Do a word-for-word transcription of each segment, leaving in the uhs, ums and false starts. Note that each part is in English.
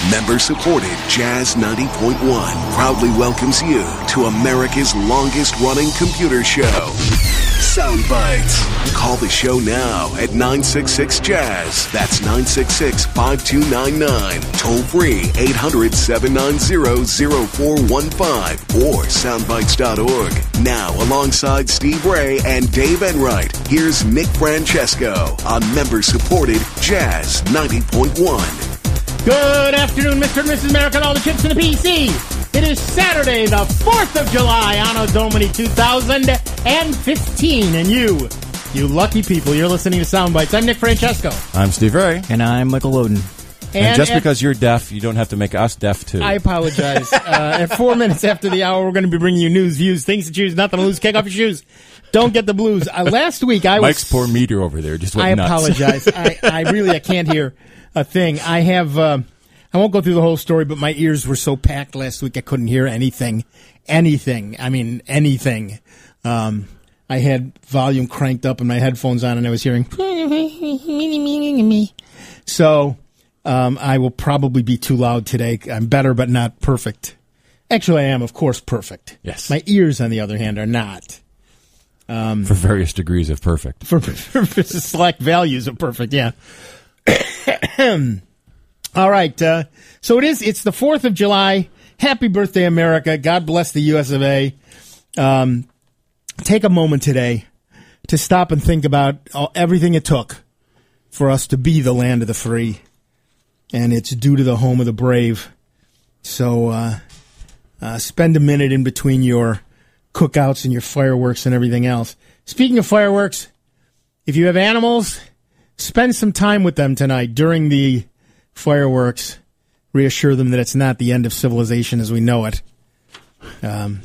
Member-supported Jazz ninety point one proudly welcomes you to America's longest-running computer show, Sound Bites. Call the show now at nine six six Jazz. That's nine six six, five two nine nine. Toll free eight hundred, seven nine zero, zero four one five or soundbites dot org. Now, alongside Steve Ray and Dave Enright, here's Nick Francesco on member-supported Jazz ninety point one. Good afternoon, Mister and Missus America, and all the chips in the P C. It is Saturday, the fourth of July, Anno Domini two thousand fifteen, and you, you lucky people, you're listening to Sound Bites. I'm Nick Francesco. I'm Steve Ray. And I'm Michael Loden. And, and just at, because you're deaf, you don't have to make us deaf, too. I apologize. uh, at four minutes after the hour, we're going to be bringing you news, views, things to choose, nothing to lose. Kick off your shoes. Don't get the blues. Uh, last week, I was... Mike's poor meter over there just went I nuts. apologize. I, I really, I can't hear a thing. I have... Uh, I won't go through the whole story, but my ears were so packed last week I couldn't hear anything. Anything. I mean, anything. Um, I had volume cranked up and my headphones on and I was hearing... So, um, I will probably be too loud today. I'm better, but not perfect. Actually, I am, of course, perfect. Yes. My ears, on the other hand, are not. Um, for various degrees of perfect. For, for, for select values of perfect, yeah. All right, uh, so it is, it's the fourth of July. Happy birthday, America. God bless the U S of A. Um, take a moment today to stop and think about all, everything it took for us to be the land of the free. And it's due to the home of the brave. So uh, uh, spend a minute in between your cookouts and your fireworks and everything else. Speaking of fireworks, if you have animals, spend some time with them tonight during the fireworks. Reassure them that it's not the end of civilization as we know it. Um,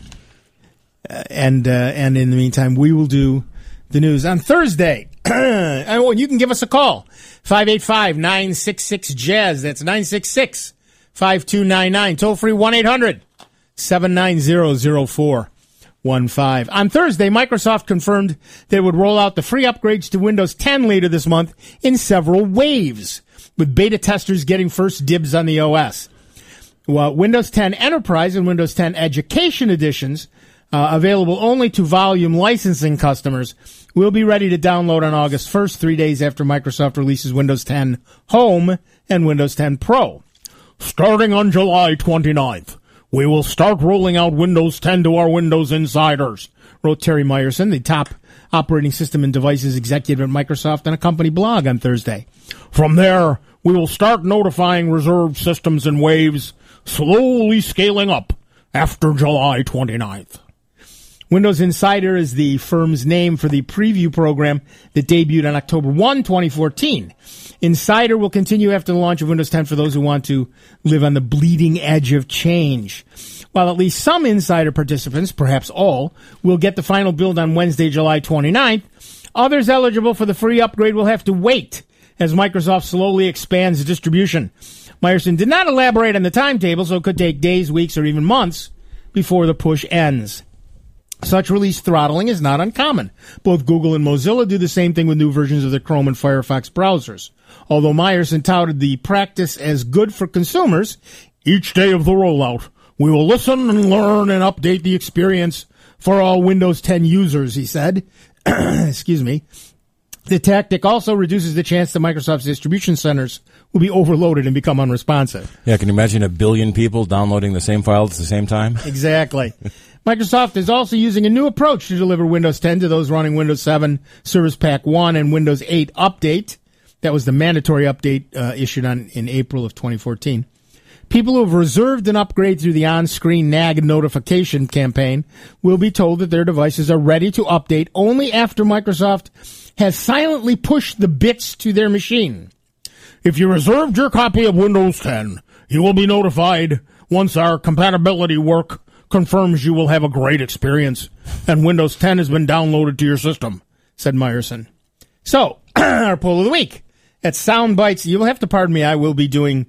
and uh, and in the meantime, we will do the news on Thursday. Oh, and you can give us a call. five eight five, nine six six, Jazz. That's nine six six, five two nine nine. Toll free one eight hundred, seven nine zero, zero four one five. On Thursday, Microsoft confirmed they would roll out the free upgrades to Windows ten later this month in several waves, with beta testers getting first dibs on the O S. Well, Windows ten Enterprise and Windows ten Education editions, uh, available only to volume licensing customers, will be ready to download on August first, three days after Microsoft releases Windows ten Home and Windows ten Pro. Starting on July twenty-ninth, we will start rolling out Windows ten to our Windows insiders, wrote Terry Myerson, the top operating system and devices executive at Microsoft, on a company blog on Thursday. From there, we will start notifying reserved systems in waves, slowly scaling up after July twenty-ninth. Windows Insider is the firm's name for the preview program that debuted on October first, twenty fourteen. Insider will continue after the launch of Windows ten for those who want to live on the bleeding edge of change. While at least some Insider participants, perhaps all, will get the final build on Wednesday, July twenty-ninth, others eligible for the free upgrade will have to wait as Microsoft slowly expands distribution. Myerson did not elaborate on the timetable, so it could take days, weeks, or even months before the push ends. Such release throttling is not uncommon. Both Google and Mozilla do the same thing with new versions of the Chrome and Firefox browsers. Although Myerson touted the practice as good for consumers, each day of the rollout, we will listen and learn and update the experience for all Windows ten users, he said. Excuse me. The tactic also reduces the chance that Microsoft's distribution centers will be overloaded and become unresponsive. Yeah, can you imagine a billion people downloading the same files at the same time? Exactly. Microsoft is also using a new approach to deliver Windows ten to those running Windows seven, Service Pack one, and Windows eight Update. That was the mandatory update uh, issued on in April of twenty fourteen. People who have reserved an upgrade through the on-screen nag notification campaign will be told that their devices are ready to update only after Microsoft has silently pushed the bits to their machine. If you reserved your copy of Windows ten, you will be notified once our compatibility work confirms you will have a great experience and Windows ten has been downloaded to your system, said Myerson. So, our poll of the week. At Soundbites, you'll have to pardon me, I will be doing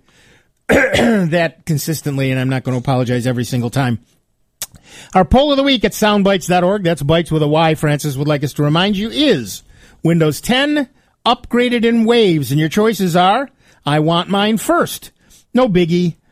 that consistently, and I'm not going to apologize every single time. Our poll of the week at soundbites dot org, that's Bites with a Y, Francis would like us to remind you, is Windows ten upgraded in waves, and your choices are, I want mine first. No biggie.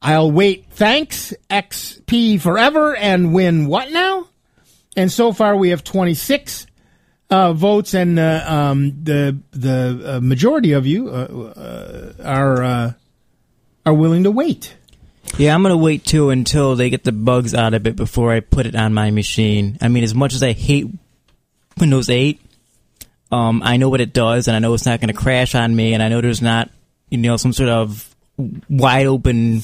I'll wait. Thanks, X P forever, and win what now? And so far we have twenty-six uh, votes, and uh, um, the the uh, majority of you uh, uh, are uh, are willing to wait. Yeah, I'm going to wait, too, until they get the bugs out of it before I put it on my machine. I mean, as much as I hate Windows eight, um, I know what it does, and I know it's not going to crash on me, and I know there's not, you know, some sort of wide-open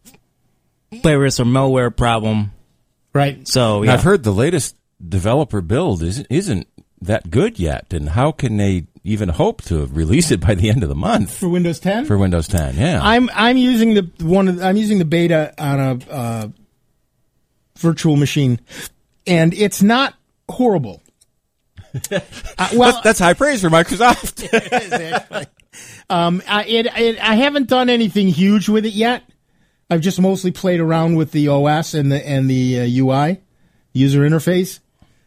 virus or malware problem. Right. So, yeah. I've heard the latest developer build isn't, isn't that good yet, and how can they even hope to release it by the end of the month For Windows ten? for Windows ten? Yeah, I'm I'm using the one of, I'm using the beta on a uh, virtual machine, and it's not horrible. uh, well, that's, that's high praise for Microsoft. It is, actually. Um, I, it, it, I haven't done anything huge with it yet. I've just mostly played around with the O S and the and the uh, U I, user interface.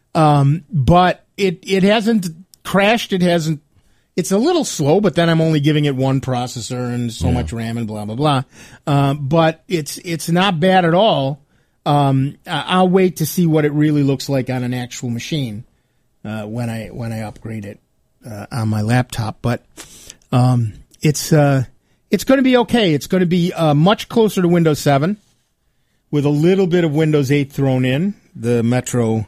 Um, but it it hasn't crashed. It hasn't. It's a little slow, but then I'm only giving it one processor and so yeah. much RAM and blah blah blah. Um, but it's it's not bad at all. Um, I'll wait to see what it really looks like on an actual machine uh, when I when I upgrade it uh, on my laptop. But um, it's uh, it's going to be okay. It's going to be uh, much closer to Windows seven with a little bit of Windows eight thrown in, the Metro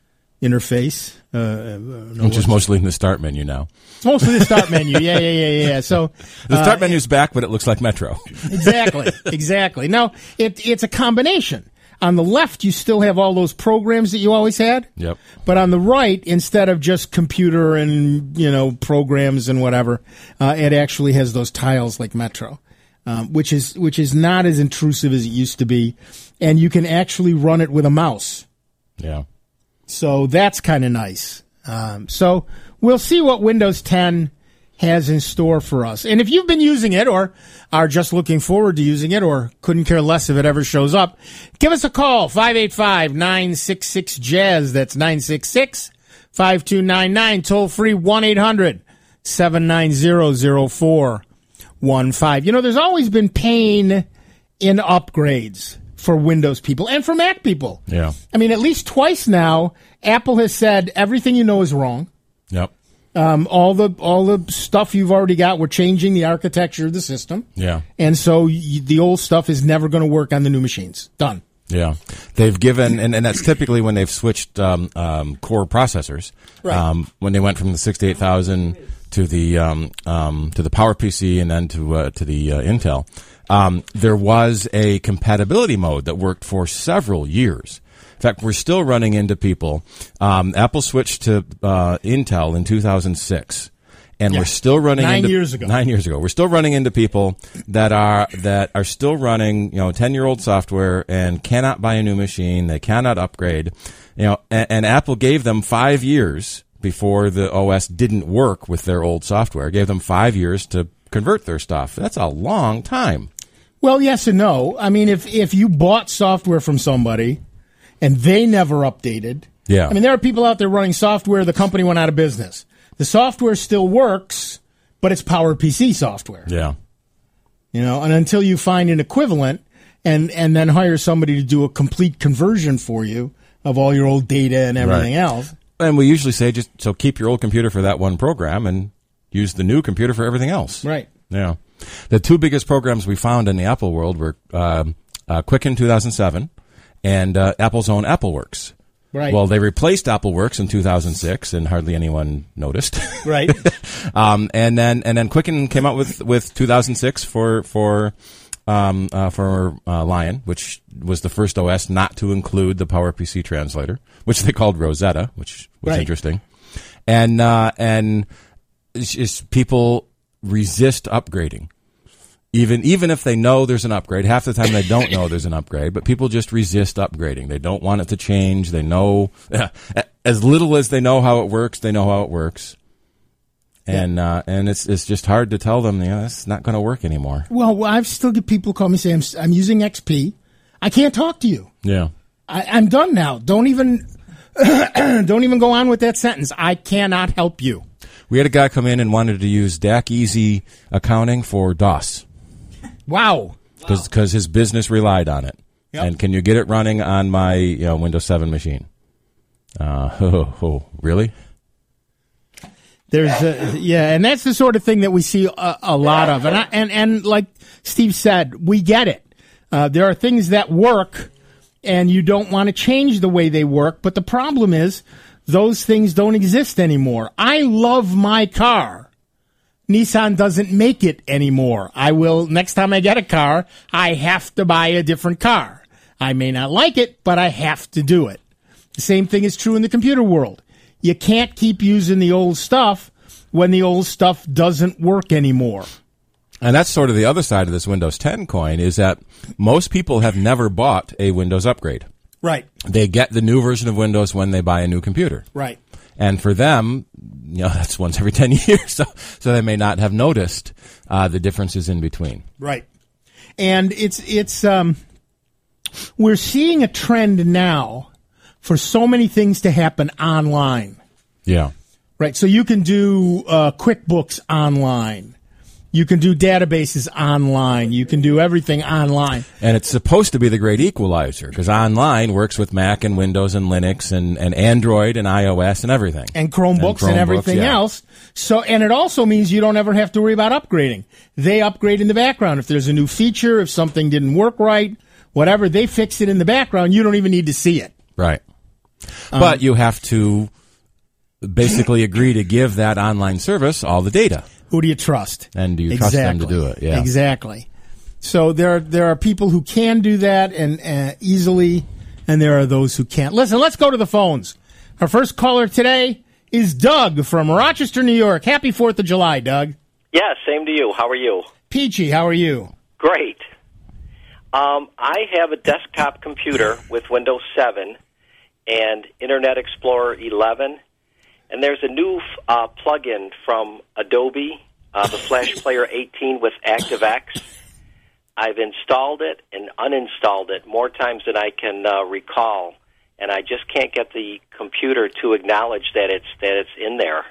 interface. Uh, uh, no Which is mostly in the start menu now. It's mostly the start menu. Yeah, yeah, yeah, yeah. So the start uh, menu's back, but it looks like Metro. Exactly, exactly. Now, it, it's a combination. On the left, you still have all those programs that you always had. Yep. But on the right, instead of just computer and, you know, programs and whatever, uh, it actually has those tiles like Metro, um, which is which is not as intrusive as it used to be. And you can actually run it with a mouse. Yeah. So that's kind of nice. Um, so we'll see what Windows ten has in store for us. And if you've been using it or are just looking forward to using it or couldn't care less if it ever shows up, give us a call, five eight five, nine six six, Jazz. That's nine six six, five two nine nine. Toll free one eight hundred, seven nine zero, zero four one five. You know, there's always been pain in upgrades for Windows people and for Mac people. Yeah. I mean, at least twice now, Apple has said everything you know is wrong. Yep. Um, all the all the stuff you've already got, we're changing the architecture of the system. Yeah. And so y- the old stuff is never going to work on the new machines. Done. Yeah. They've given, and, and that's typically when they've switched um, um, core processors. Right. Um, when they went from the sixty-eight thousand to the um, um, to the PowerPC and then to uh, to the uh, Intel. Um, there was a compatibility mode that worked for several years. In fact, we're still running into people. Um, Apple switched to uh, Intel in two thousand six, and Yeah. we're still running Nine into, years ago. Nine years ago, we're still running into people that are that are still running, you know, ten-year-old software and cannot buy a new machine. They cannot upgrade, you know, and, and Apple gave them five years before the O S didn't work with their old software. Gave them five years to convert their stuff. That's a long time. Well, yes and no. I mean, if if you bought software from somebody and they never updated, Yeah. I mean, there are people out there running software. The company went out of business. The software still works, but it's PowerPC software. Yeah. You know, and until you find an equivalent and, and then hire somebody to do a complete conversion for you of all your old data and everything Right. else. And we usually say just so keep your old computer for that one program and use the new computer for everything else. Right. Yeah. The two biggest programs we found in the Apple world were um, uh, Quicken two thousand seven and uh, Apple's own AppleWorks. Right. Well, they replaced AppleWorks in two thousand six, and hardly anyone noticed. Right. um, and then and then Quicken came out with, with two thousand six for for um, uh, for uh, Lion, which was the first O S not to include the PowerPC translator, which they called Rosetta, which was Right. interesting. And uh, and it's just people resist upgrading. Even even if they know there's an upgrade, half the time they don't know there's an upgrade, but people just resist upgrading. They don't want it to change. They know, as little as they know how it works, they know how it works. And uh, and it's it's just hard to tell them, you know, it's not going to work anymore. Well, I've still get people call me saying, I'm, I'm using X P. I can't talk to you. Yeah. I, I'm done now. Don't even don't even go on with that sentence. I cannot help you. We had a guy come in and wanted to use D A C Easy accounting for DOS. Wow. because his business relied on it. Yep. And can you get it running on my you know Windows seven machine? Uh, oh, oh, really? There's a, yeah, and that's the sort of thing that we see a, a lot of, and I, and and like Steve said, we get it. Uh, there are things that work, and you don't want to change the way they work. But the problem is, those things don't exist anymore. I love my car. Nissan doesn't make it anymore. I will next time I get a car, I have to buy a different car. I may not like it, but I have to do it. The same thing is true in the computer world. You can't keep using the old stuff when the old stuff doesn't work anymore. And that's sort of the other side of this Windows ten coin, is that most people have never bought a Windows upgrade. Right. They get the new version of Windows when they buy a new computer. Right. And for them, you know, that's once every ten years, so so they may not have noticed uh, the differences in between. Right. And it's it's um, we're seeing a trend now for so many things to happen online. Yeah. Right. So you can do uh, QuickBooks online. You can do databases online. You can do everything online. And it's supposed to be the great equalizer, because online works with Mac and Windows and Linux and, and Android and iOS and everything. And Chromebooks and, Chromebooks, and everything yeah. else. So, and it also means you don't ever have to worry about upgrading. They upgrade in the background. If there's a new feature, if something didn't work right, whatever, they fix it in the background. You don't even need to see it. Right. But um, you have to basically agree to give that online service all the data. Who do you trust? And do you exactly. trust them to do it? Yeah. Exactly. So there are, there are people who can do that and uh, easily, and there are those who can't. Listen, let's go to the phones. Our first caller today is Doug from Rochester, New York. Happy fourth of July, Doug. Yeah, same to you. How are you? Peachy, how are you? Great. Um, I have a desktop computer with Windows seven and Internet Explorer eleven. And there's a new uh, plug-in from Adobe, uh, the Flash Player eighteen with ActiveX. I've installed it and uninstalled it more times than I can uh, recall, and I just can't get the computer to acknowledge that it's that it's in there.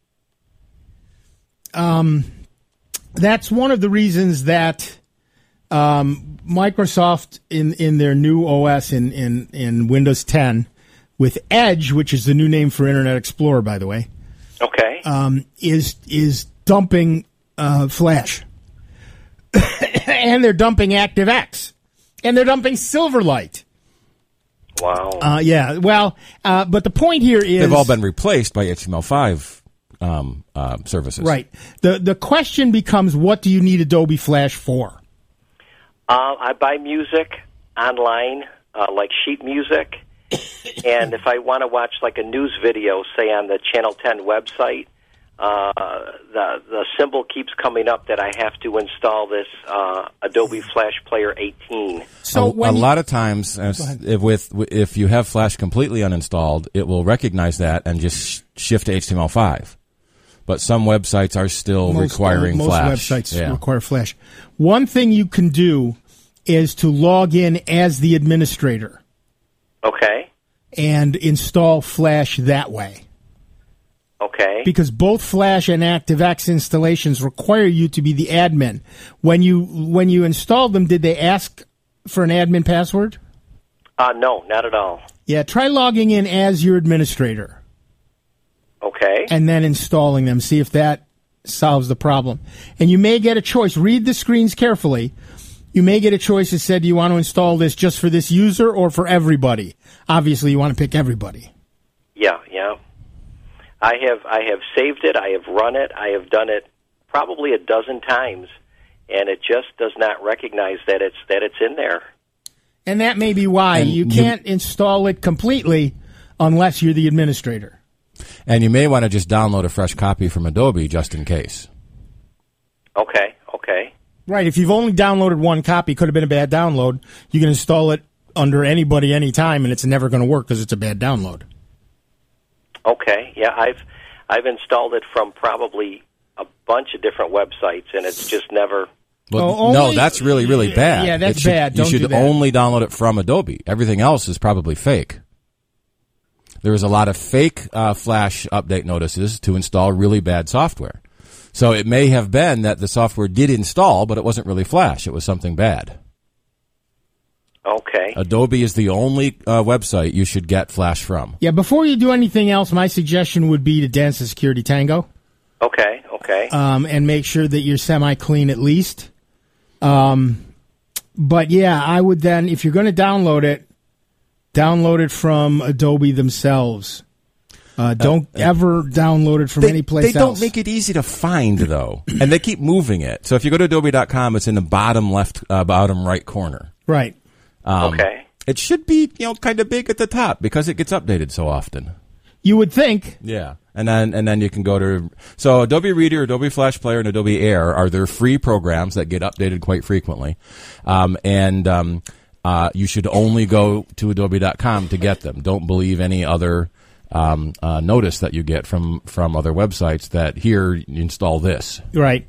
Um, that's one of the reasons that um, Microsoft in in their new O S in in, in Windows ten. With Edge, which is the new name for Internet Explorer, by the way, okay, um, is is dumping uh, Flash, and they're dumping ActiveX, and they're dumping Silverlight. Wow. Uh, yeah. Well, uh, but the point here is they've all been replaced by H T M L five um, uh, services. Right. the The question becomes, what do you need Adobe Flash for? Uh, I buy music online, uh, like sheet music. And if I want to watch like a news video, say on the Channel ten website, uh, the the symbol keeps coming up that I have to install this uh, Adobe Flash Player eighteen. So a, when a you, lot of times, uh, if with if you have Flash completely uninstalled, it will recognize that and just shift to H T M L five. But some websites are still most, requiring uh, most Flash. Most websites yeah. require Flash. One thing you can do is to log in as the administrator. Okay. And install Flash that way. Okay. Because both Flash and ActiveX installations require you to be the admin. When you when you installed them, did they ask for an admin password? Uh, no, not at all. Yeah, try logging in as your administrator. Okay. And then installing them. See if that solves the problem. And you may get a choice. Read the screens carefully. You may get a choice that said, do you want to install this just for this user or for everybody? Obviously, you want to pick everybody. Yeah, yeah. I have I have saved it. I have run it. I have done it probably a dozen times, and it just does not recognize that it's that it's in there. And that may be why And you you- can't install it completely unless you're the administrator. And you may want to just download a fresh copy from Adobe just in case. Okay, okay. Right. If you've only downloaded one copy, could have been a bad download. You can install it under anybody, anytime, and it's never going to work because it's a bad download. Okay, yeah, I've I've installed it from probably a bunch of different websites, and it's just never. Well, Oh, no, only- that's really, really bad. Yeah, that's It should- bad. You Don't should do that. only download it from Adobe. Everything else is probably fake. There is a lot of fake uh, Flash update notices to install really bad software. So it may have been that the software did install, but it wasn't really Flash. It was something bad. Okay. Adobe is the only uh, website you should get Flash from. Yeah, before you do anything else, my suggestion would be to dance the Security Tango. Okay, okay. Um, and make sure that you're semi-clean at least. Um, but yeah, I would then, if you're going to download it, download it from Adobe themselves. Uh, don't uh, ever download it from they, any place else. They don't make it easy to find, though. And they keep moving it. So if you go to adobe dot com, it's in the bottom left, uh, bottom right corner. Right. Um, okay. It should be, you know, kind of big at the top because it gets updated so often. You would think. Yeah. And then and then you can go to so Adobe Reader, Adobe Flash Player, and Adobe Air are their free programs that get updated quite frequently. Um, and um, uh, you should only go to adobe dot com to get them. Don't believe any other um, uh, notice that you get from, from other websites that here you install this. Right.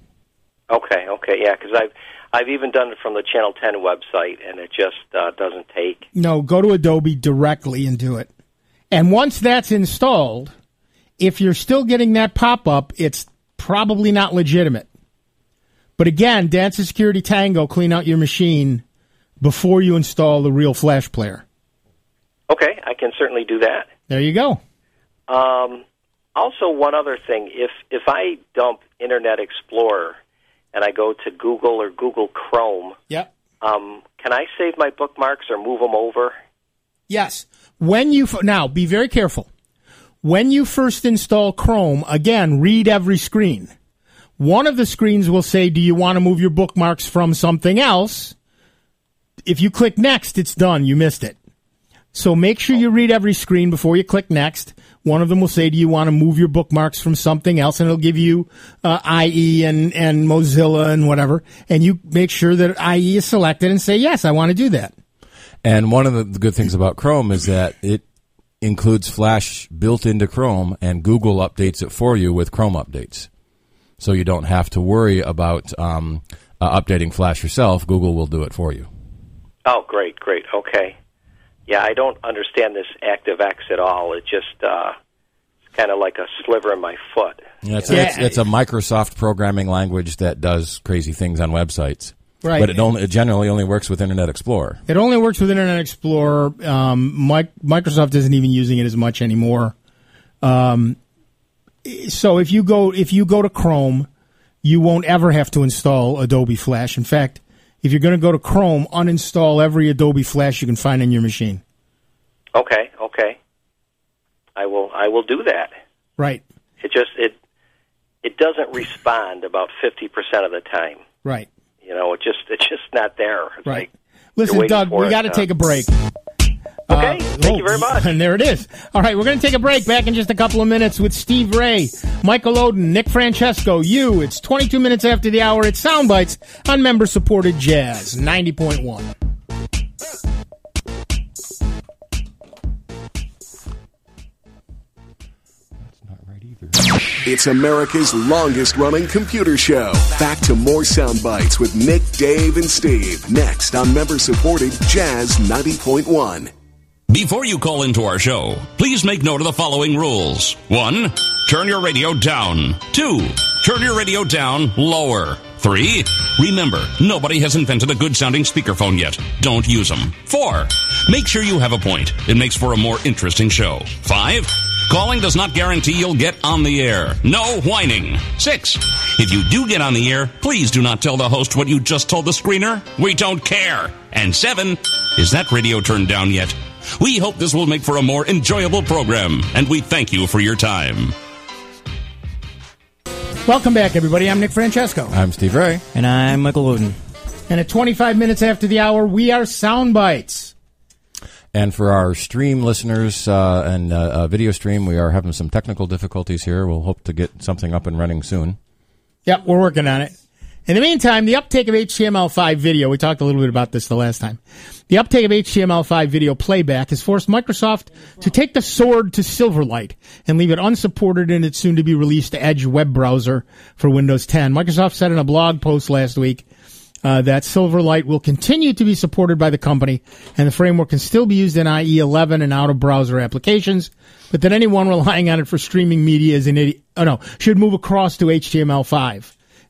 Okay, okay, yeah, because I've I've even done it from the Channel ten website, and it just uh, doesn't take. No, go to Adobe directly and do it. And once that's installed, if you're still getting that pop-up, it's probably not legitimate. But again, Dance the Security Tango, clean out your machine before you install the real Flash player. Okay, I can certainly do that. There you go. Um, also, one other thing, if if I dump Internet Explorer and I go to Google or Google Chrome, yep. um, can I save my bookmarks or move them over? Yes. When you f- now, be very careful. When you first install Chrome, again, read every screen. One of the screens will say, do you want to move your bookmarks from something else? If you click next, it's done. You missed it. So make sure you read every screen before you click next. One of them will say, do you want to move your bookmarks from something else? And it'll give you uh, I E and, and Mozilla and whatever. And you make sure that I E is selected and say, yes, I want to do that. And one of the good things about Chrome is that it includes Flash built into Chrome, and Google updates it for you with Chrome updates. So you don't have to worry about um, uh, updating Flash yourself. Google will do it for you. Oh, great, great. Okay. Yeah, I don't understand this ActiveX at all. It just uh, it's kind of like a sliver in my foot. Yeah, it's, yeah. It's, it's a Microsoft programming language that does crazy things on websites. Right. But it, only, it generally only works with Internet Explorer. It only works with Internet Explorer. Um, My, Microsoft isn't even using it as much anymore. Um, so if you go if you go to Chrome, you won't ever have to install Adobe Flash. In fact, if you're going to go to Chrome, uninstall every Adobe Flash you can find on your machine. Okay, okay. I will I will do that. Right. It just it it doesn't respond about fifty percent of the time. Right. You know, it just it's just not there. It's right. Like, listen, Doug, we got to take a break. Okay, uh, thank oh, you very much. And there it is. All right, we're going to take a break. Back in just a couple of minutes with Steve Ray, Michael Oden, Nick Francesco, you. It's twenty-two minutes after the hour. It's Soundbites on member-supported Jazz ninety point one. It's America's longest-running computer show. Back to more Sound Bites with Nick, Dave, and Steve. Next on member-supported Jazz ninety point one. Before you call into our show, please make note of the following rules. One, turn your radio down. Two, turn your radio down lower. Three, remember, nobody has invented a good-sounding speakerphone yet. Don't use them. Four, make sure you have a point. It makes for a more interesting show. Five, calling does not guarantee you'll get on the air. No whining. Six, if you do get on the air, please do not tell the host what you just told the screener. We don't care. And seven, is that radio turned down yet? We hope this will make for a more enjoyable program, and we thank you for your time. Welcome back, everybody. I'm Nick Francesco. I'm Steve Ray. And I'm Michael Oden. And at twenty-five minutes after the hour, we are Soundbites. And for our stream listeners uh, and uh, uh, video stream, we are having some technical difficulties here. We'll hope to get something up and running soon. Yep, we're working on it. In the meantime, the uptake of H T M L five video, we talked a little bit about this the last time. The uptake of H T M L five video playback has forced Microsoft to take the sword to Silverlight and leave it unsupported in its soon-to-be-released Edge web browser for Windows ten. Microsoft said in a blog post last week uh, that Silverlight will continue to be supported by the company, and the framework can still be used in I E eleven and out-of-browser applications, but that anyone relying on it for streaming media is an idiot. Oh, no, should move across to H T M L five.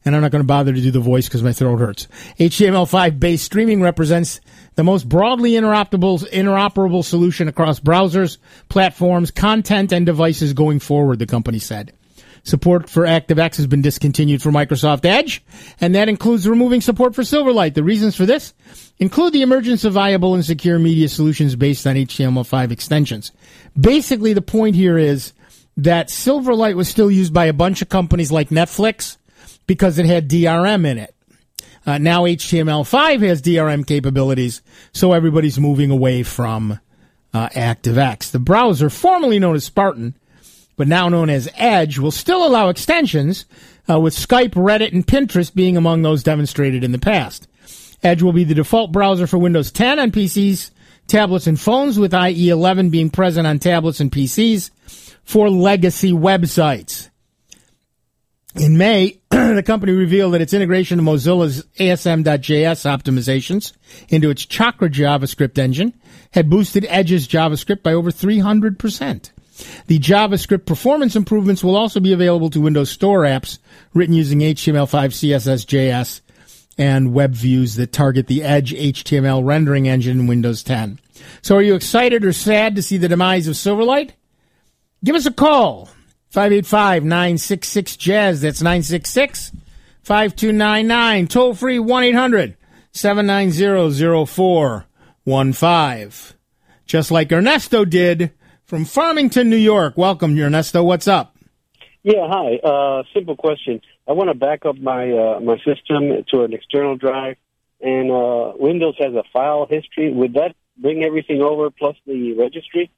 and I'm not going to bother to do the voice because my throat hurts. H T M L five based streaming represents the most broadly interoperable, interoperable solution across browsers, platforms, content, and devices going forward, the company said. Support for ActiveX has been discontinued for Microsoft Edge, and that includes removing support for Silverlight. The reasons for this include the emergence of viable and secure media solutions based on H T M L five extensions. Basically, the point here is that Silverlight was still used by a bunch of companies like Netflix because it had D R M in it. Uh, now H T M L five has D R M capabilities, so everybody's moving away from uh, ActiveX. The browser, formerly known as Spartan, but now known as Edge, will still allow extensions, uh, with Skype, Reddit, and Pinterest being among those demonstrated in the past. Edge will be the default browser for Windows ten on P Cs, tablets, and phones, with I E eleven being present on tablets and P Cs for legacy websites. In May, the company revealed that its integration of Mozilla's A S M dot J S optimizations into its Chakra JavaScript engine had boosted Edge's JavaScript by over three hundred percent. The JavaScript performance improvements will also be available to Windows Store apps written using H T M L five, C S S, J S, and web views that target the Edge H T M L rendering engine in Windows ten. So are you excited or sad to see the demise of Silverlight? Give us a call. five eight five, nine six six, Jazz. That's nine six six, five two nine nine. Toll free one eight hundred, seven nine zero, zero four one five. Just like Ernesto did from Farmington, New York. Welcome, Ernesto. What's up? Yeah, hi. Uh, simple question. I want to back up my uh, my system to an external drive, and uh, Windows has a file history. Would that bring everything over plus the registry?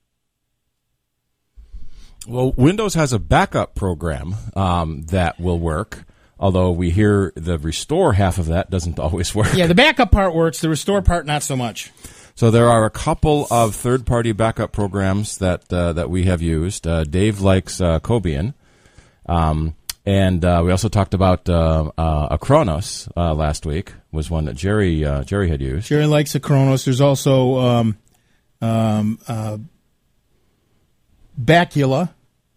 Well, Windows has a backup program um, that will work, although we hear the restore half of that doesn't always work. Yeah, the backup part works. The restore part, not so much. So there are a couple of third-party backup programs that uh, that we have used. Uh, Dave likes uh, Cobian, um, and uh, we also talked about uh, uh, Acronos uh, last week. Was one that Jerry uh, Jerry had used. Jerry likes Acronos. There's also um, um, uh, Bacula,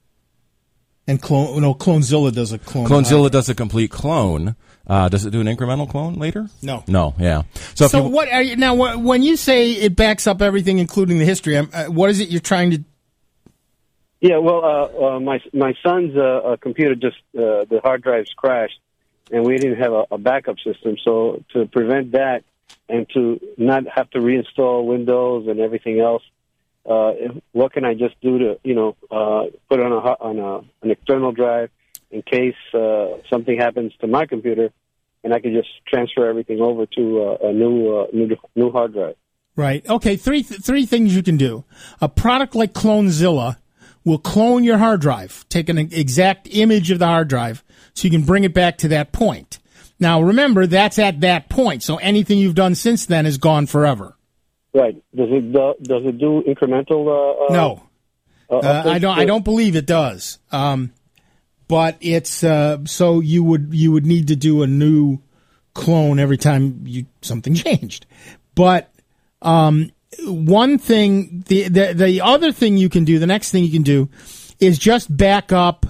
and clone. No, Clonezilla does a clone. Clonezilla does a complete clone. Uh, does it do an incremental clone later? No. No, yeah. So, so if you, what are you, now, when you say it backs up everything, including the history, uh, what is it you're trying to... Yeah, well, uh, uh, my my son's uh, uh, computer just, uh, the hard drives crashed, and we didn't have a, a backup system. So to prevent that and to not have to reinstall Windows and everything else, uh, what can I just do to, you know, uh, put it on a on a, an external drive in case uh, something happens to my computer, and I can just transfer everything over to uh, a new, uh, new new hard drive. Right. Okay. Three th- three things you can do. A product like Clonezilla will clone your hard drive, take an exact image of the hard drive, so you can bring it back to that point. Now, remember, that's at that point, so anything you've done since then is gone forever. Right. Does it do, does it do incremental? Uh, uh, no, uh, uh, I don't. I don't believe it does. Um, But it's uh, so you would you would need to do a new clone every time you something changed. But um, one thing, the, the the other thing you can do, the next thing you can do, is just back up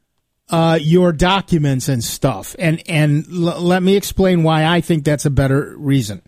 uh, your documents and stuff. And and l- let me explain why I think that's a better reason.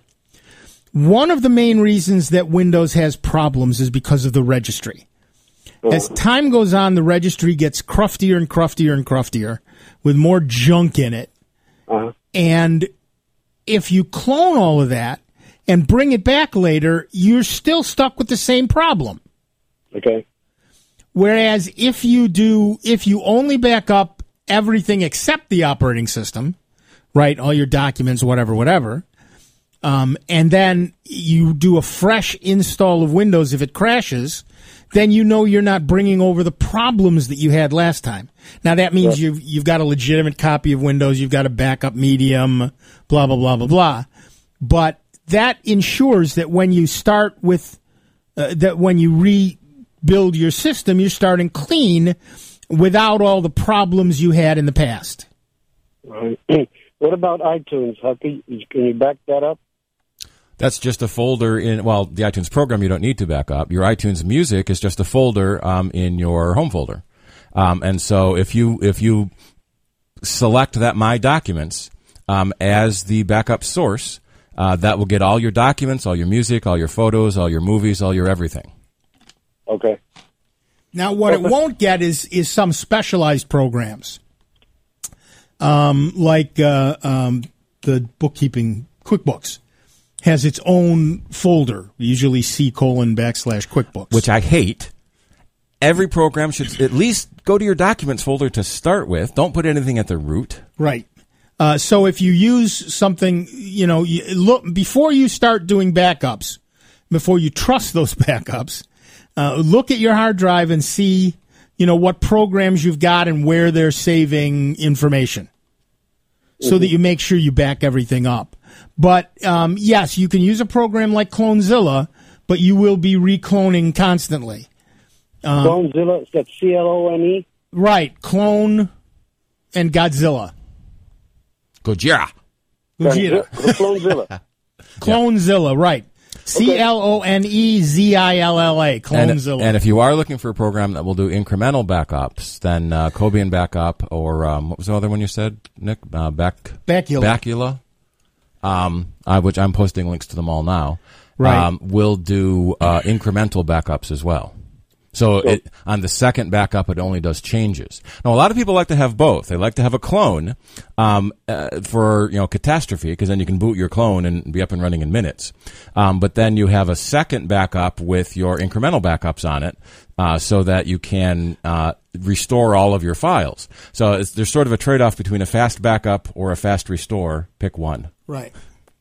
One of the main reasons that Windows has problems is because of the registry. As time goes on, the registry gets cruftier and cruftier and cruftier with more junk in it. Uh-huh. And if you clone all of that and bring it back later, you're still stuck with the same problem. Okay. Whereas if you do, if you only back up everything except the operating system, right, all your documents, whatever, whatever, um, and then you do a fresh install of Windows if it crashes, then you know you're not bringing over the problems that you had last time. Now, that means you've, you've got a legitimate copy of Windows, you've got a backup medium, blah, blah, blah, blah, blah. But that ensures that when you start with, uh, that when you rebuild your system, you're starting clean without all the problems you had in the past. Right. What about iTunes? How can you, can you back that up? That's just a folder in, well, the iTunes program you don't need to back up. Your iTunes Music is just a folder um, in your home folder. Um, and so if you if you select that My Documents um, as the backup source. Uh, that will get all your documents, all your music, all your photos, all your movies, all your everything. Okay. Now, what it won't get is is some specialized programs, um, like uh, um, the bookkeeping QuickBooks has its own folder, usually C colon backslash QuickBooks, Which I hate. Every program should at least go to your documents folder to start with. Don't put anything at the root. Right. Uh, so if you use something, you know, you look before you start doing backups, before you trust those backups, uh, look at your hard drive and see, you know, what programs you've got and where they're saving information, so that you make sure you back everything up. But um, yes, you can use a program like Clonezilla, but you will be recloning constantly. Um, Clonezilla, is that C L O N E? Right, Clone and Godzilla. Gojira. Gojira. Clonezilla. Clonezilla, right. C L O N E Z I L L A, Clonezilla. And, and if you are looking for a program that will do incremental backups, then uh, Cobian Backup or um, what was the other one you said, Nick? Uh, back, Bacula. Bacula, um, uh, which I'm posting links to them all now, Right. um, will do uh, incremental backups as well. So it, on the second backup, it only does changes. Now, a lot of people like to have both. They like to have a clone um, uh, for you know catastrophe, because then you can boot your clone and be up and running in minutes. Um, but then you have a second backup with your incremental backups on it, uh, so that you can uh, restore all of your files. So it's, there's sort of a trade-off between a fast backup or a fast restore. Pick one. Right.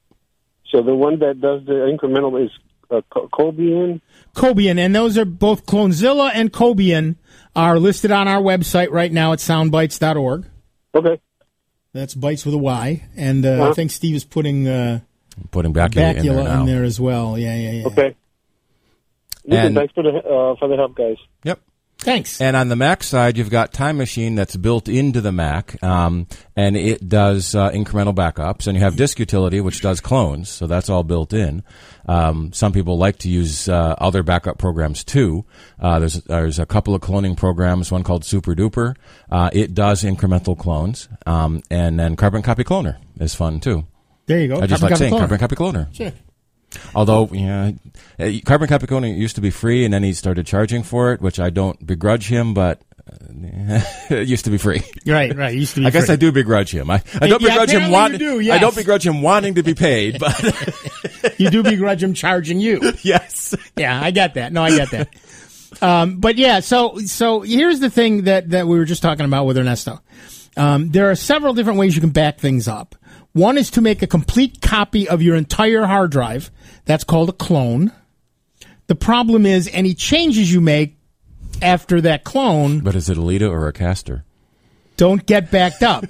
So the one that does the incremental is uh, Cobian? Cobian, and those are both Clonezilla and Cobian are listed on our website right now at soundbites dot org. Okay. That's Bites with a Y, and uh, Uh-huh. I think Steve is putting uh, Putting Bacula, in there Bacula now. in there as well. Yeah, yeah, yeah. Okay. Listen, And- thanks for the uh, for the help, guys. Yep. Thanks. And on the Mac side, you've got Time Machine that's built into the Mac, um, and it does uh, incremental backups. And you have Disk Utility, which does clones, so that's all built in. Um, some people like to use uh, other backup programs too. Uh, there's there's a couple of cloning programs, one called Super Duper. Uh, it does incremental clones, um, and then Carbon Copy Cloner is fun too. There you go. I just Carbon like saying Copy Cloner. Carbon Copy Cloner. Sure. Although, yeah, uh, Carbon Copy Cloner used to be free, and then he started charging for it, which I don't begrudge him, but uh, it used to be free. Right, right. It used to be I guess free. I do begrudge him. I, I don't Yeah, begrudge him apparently wanting. you do, yes. I don't begrudge him wanting to be paid, but You do begrudge him charging you. yes. Yeah, I get that. No, I get that. Um, but yeah, so so here's the thing that, that we were just talking about with Ernesto. Um, there are several different ways you can back things up. One is to make a complete copy of your entire hard drive. That's called a clone. The problem is any changes you make after that clone But is it a Lita or a Caster? don't get backed up.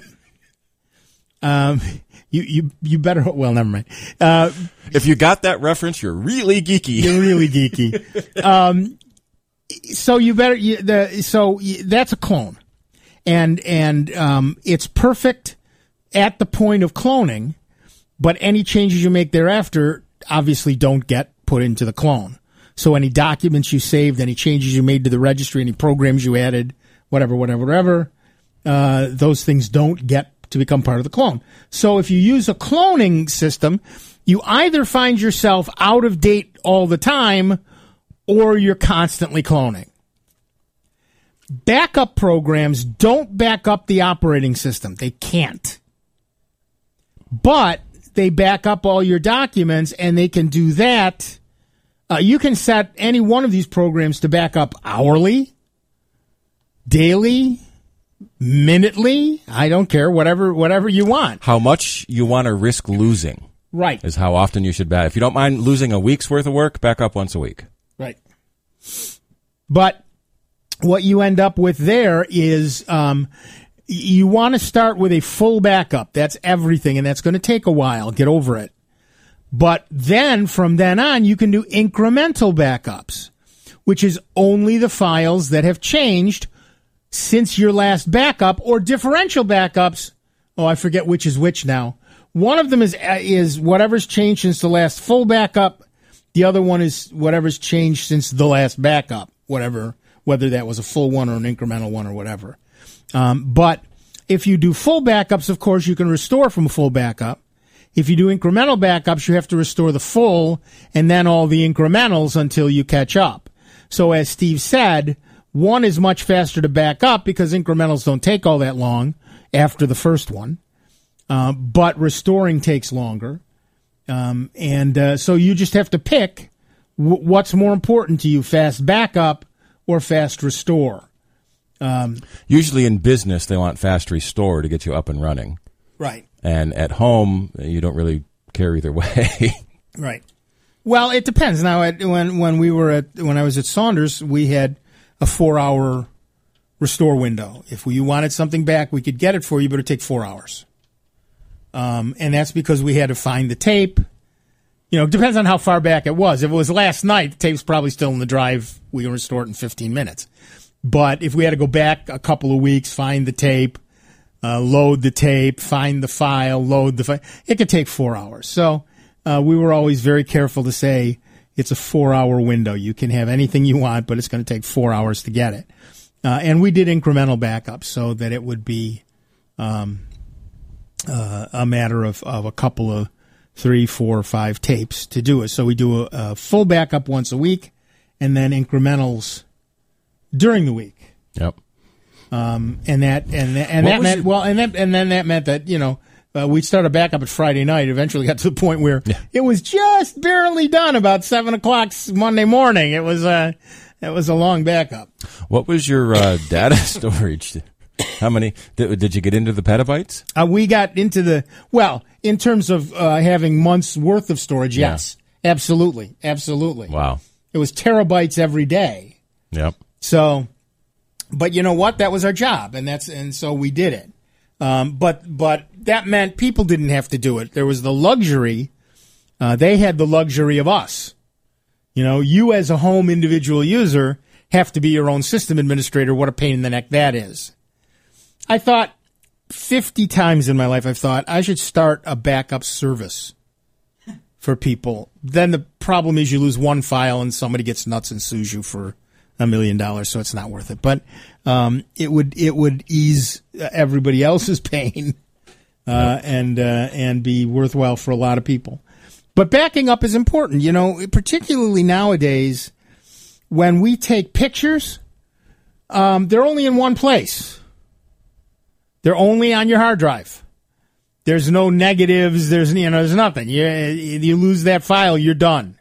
Um, you, you, you better, well, never mind. Uh, If you got that reference, you're really geeky. You're really geeky. Um, so you better. You, the so you, that's a clone, and and um, it's perfect at the point of cloning, but any changes you make thereafter obviously don't get put into the clone. So any documents you saved, any changes you made to the registry, any programs you added, whatever, whatever, whatever, uh, those things don't get to become part of the clone. So if you use a cloning system, you either find yourself out of date all the time or you're constantly cloning. Backup programs don't back up the operating system. They can't. But they back up all your documents, and they can do that. Uh, you can set any one of these programs to back up hourly, daily, minutely. I don't care, whatever whatever you want. How much you want to risk losing Right. is how often you should back. If you don't mind losing a week's worth of work, back up once a week. Right. But what you end up with there is um, you want to start with a full backup. That's everything, and that's going to take a while. Get over it. But then, from then on, you can do incremental backups, which is only the files that have changed since your last backup, or differential backups. Oh, I forget which is which now. One of them is is whatever's changed since the last full backup. The other one is whatever's changed since the last backup, whatever, whether that was a full one or an incremental one or whatever. Um, but If you do full backups, of course, you can restore from a full backup. If you do incremental backups, you have to restore the full and then all the incrementals until you catch up. So as Steve said, one is much faster to back up because incrementals don't take all that long after the first one. Uh, but restoring takes longer. Um, and uh, so you just have to pick w- what's more important to you, fast backup or fast restore. Um, Usually in business, they want fast restore to get you up and running. Right. And at home, you don't really care either way. Right. Well, it depends. Now, at, when when we were at when I was at Saunders, we had a four-hour restore window. If we wanted something back, we could get it for you, but it'd take four hours. Um, and that's because we had to find the tape. You know, it depends on how far back it was. If it was last night, the tape's probably still in the drive. We can restore it in fifteen minutes. But if we had to go back a couple of weeks, find the tape, uh, load the tape, find the file, load the file, it could take four hours. So uh, we were always very careful to say it's a four-hour window. You can have anything you want, but it's going to take four hours to get it. Uh, and we did incremental backups so that it would be um, uh, a matter of, of a couple of three, four, five tapes to do it. So we do a, a full backup once a week and then incrementals during the week. Yep. Um, and that and that, and What that was meant your- well, and that and then that meant that you know uh, we'd start a backup at Friday night. Eventually, got to the point where Yeah. it was just barely done about seven o'clock Monday morning. It was a it was a long backup. What was your uh, data storage? How many? Did, did you get into the petabytes? Uh, we got into the well in terms of uh, having months worth of storage. Yeah. Yes, absolutely, absolutely. Wow. It was terabytes every day. Yep. So, but you know what? That was our job, and that's and so we did it. Um, but but that meant people didn't have to do it. There was the luxury. Uh, they had the luxury of us. You know, you as a home individual user have to be your own system administrator. What a pain in the neck that is. I thought fifty times in my life, I've thought I should start a backup service for people. Then the problem is you lose one file and somebody gets nuts and sues you for a million dollars, so it's not worth it. But um, it would it would ease everybody else's pain uh, and uh, and be worthwhile for a lot of people. But backing up is important, you know, particularly nowadays when we take pictures. Um, they're only in one place. They're only on your hard drive. There's no negatives. There's you know there's nothing. You you lose that file, you're done.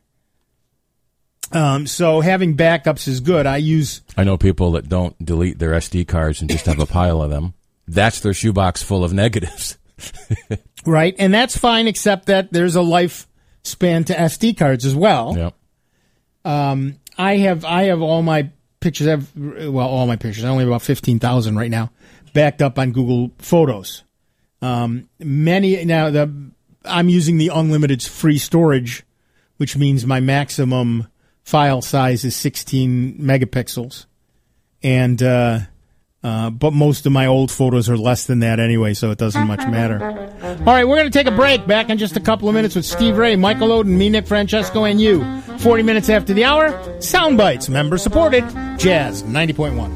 Um, so having backups is good. I use I know people that don't delete their S D cards and just have a pile of them. That's their shoebox full of negatives. right, and that's fine, except that there's a lifespan to S D cards as well. Yep. Um, I have I have all my pictures. I have well all my pictures. I only have about fifteen thousand right now, backed up on Google Photos. Um, many now the I'm using the unlimited free storage, which means my maximum file size is sixteen megapixels, and uh, uh, but most of my old photos are less than that anyway, so it doesn't much matter. All right, we're going to take a break. Back in just a couple of minutes with Steve Ray, Michael Oden, me, Nick Francesco, and you. Forty minutes after the hour, Soundbites, member supported, Jazz ninety point one.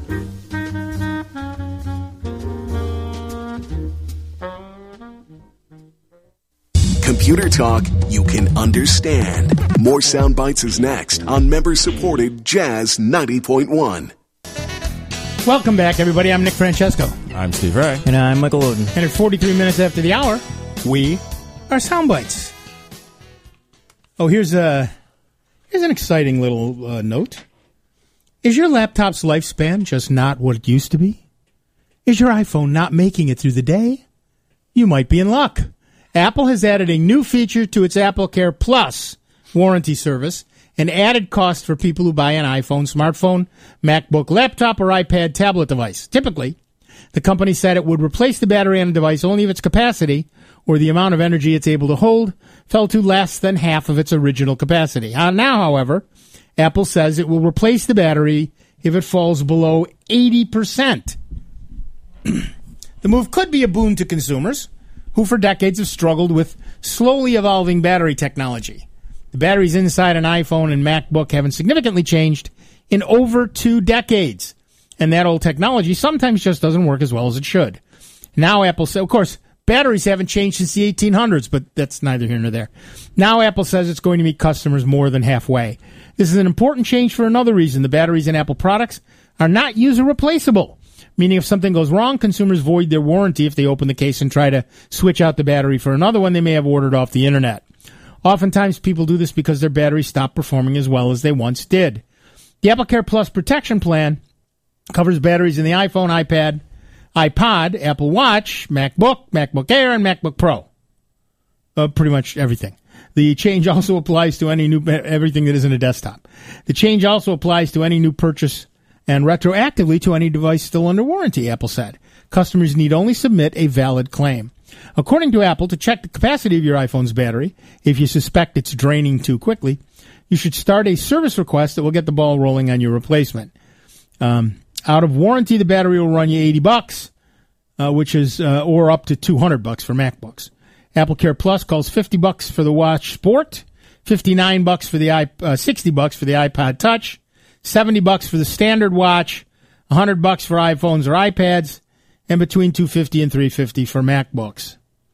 Computer talk you can understand. More Sound Bites is next on member-supported Jazz ninety point one. Welcome back, everybody. I'm Nick Francesco. I'm Steve Ray. And I'm Michael Oden. And at forty-three minutes after the hour, we are Soundbites. Oh, here's a here's an exciting little uh, note. Is your laptop's lifespan just not what it used to be? Is your iPhone not making it through the day? You might be in luck. Apple has added a new feature to its AppleCare Plus warranty service, an added cost for people who buy an iPhone, smartphone, MacBook, laptop, or iPad tablet device. Typically, the company said it would replace the battery on a device only if its capacity, or the amount of energy it's able to hold, fell to less than half of its original capacity. Uh, now, however, Apple says it will replace the battery if it falls below eighty percent. The move could be a boon to consumers, who for decades have struggled with slowly evolving battery technology. The batteries inside an iPhone and MacBook haven't significantly changed in over two decades, and that old technology sometimes just doesn't work as well as it should. Now Apple says, of course, batteries haven't changed since the eighteen hundreds, but that's neither here nor there. Now Apple says it's going to meet customers more than halfway. This is an important change for another reason. The batteries in Apple products are not user replaceable, meaning if something goes wrong, consumers void their warranty if they open the case and try to switch out the battery for another one they may have ordered off the internet. Oftentimes, people do this because their batteries stop performing as well as they once did. The AppleCare Plus Protection Plan covers batteries in the iPhone, iPad, iPod, Apple Watch, MacBook, MacBook Air, and MacBook Pro. Uh, pretty much everything. The change also applies to any new everything that isn't a desktop. The change also applies to any new purchase and retroactively to any device still under warranty, Apple said. Customers need only submit a valid claim. According to Apple, to check the capacity of your iPhone's battery, if you suspect it's draining too quickly, you should start a service request that will get the ball rolling on your replacement. Um, out of warranty, the battery will run you eighty bucks, uh, which is uh, or up to two hundred bucks for MacBooks. AppleCare Plus calls fifty bucks for the Watch Sport, fifty-nine bucks for the i uh, sixty bucks for the iPod Touch, seventy bucks for the standard watch, one hundred bucks for iPhones or iPads, and between two hundred fifty and three hundred fifty for MacBooks.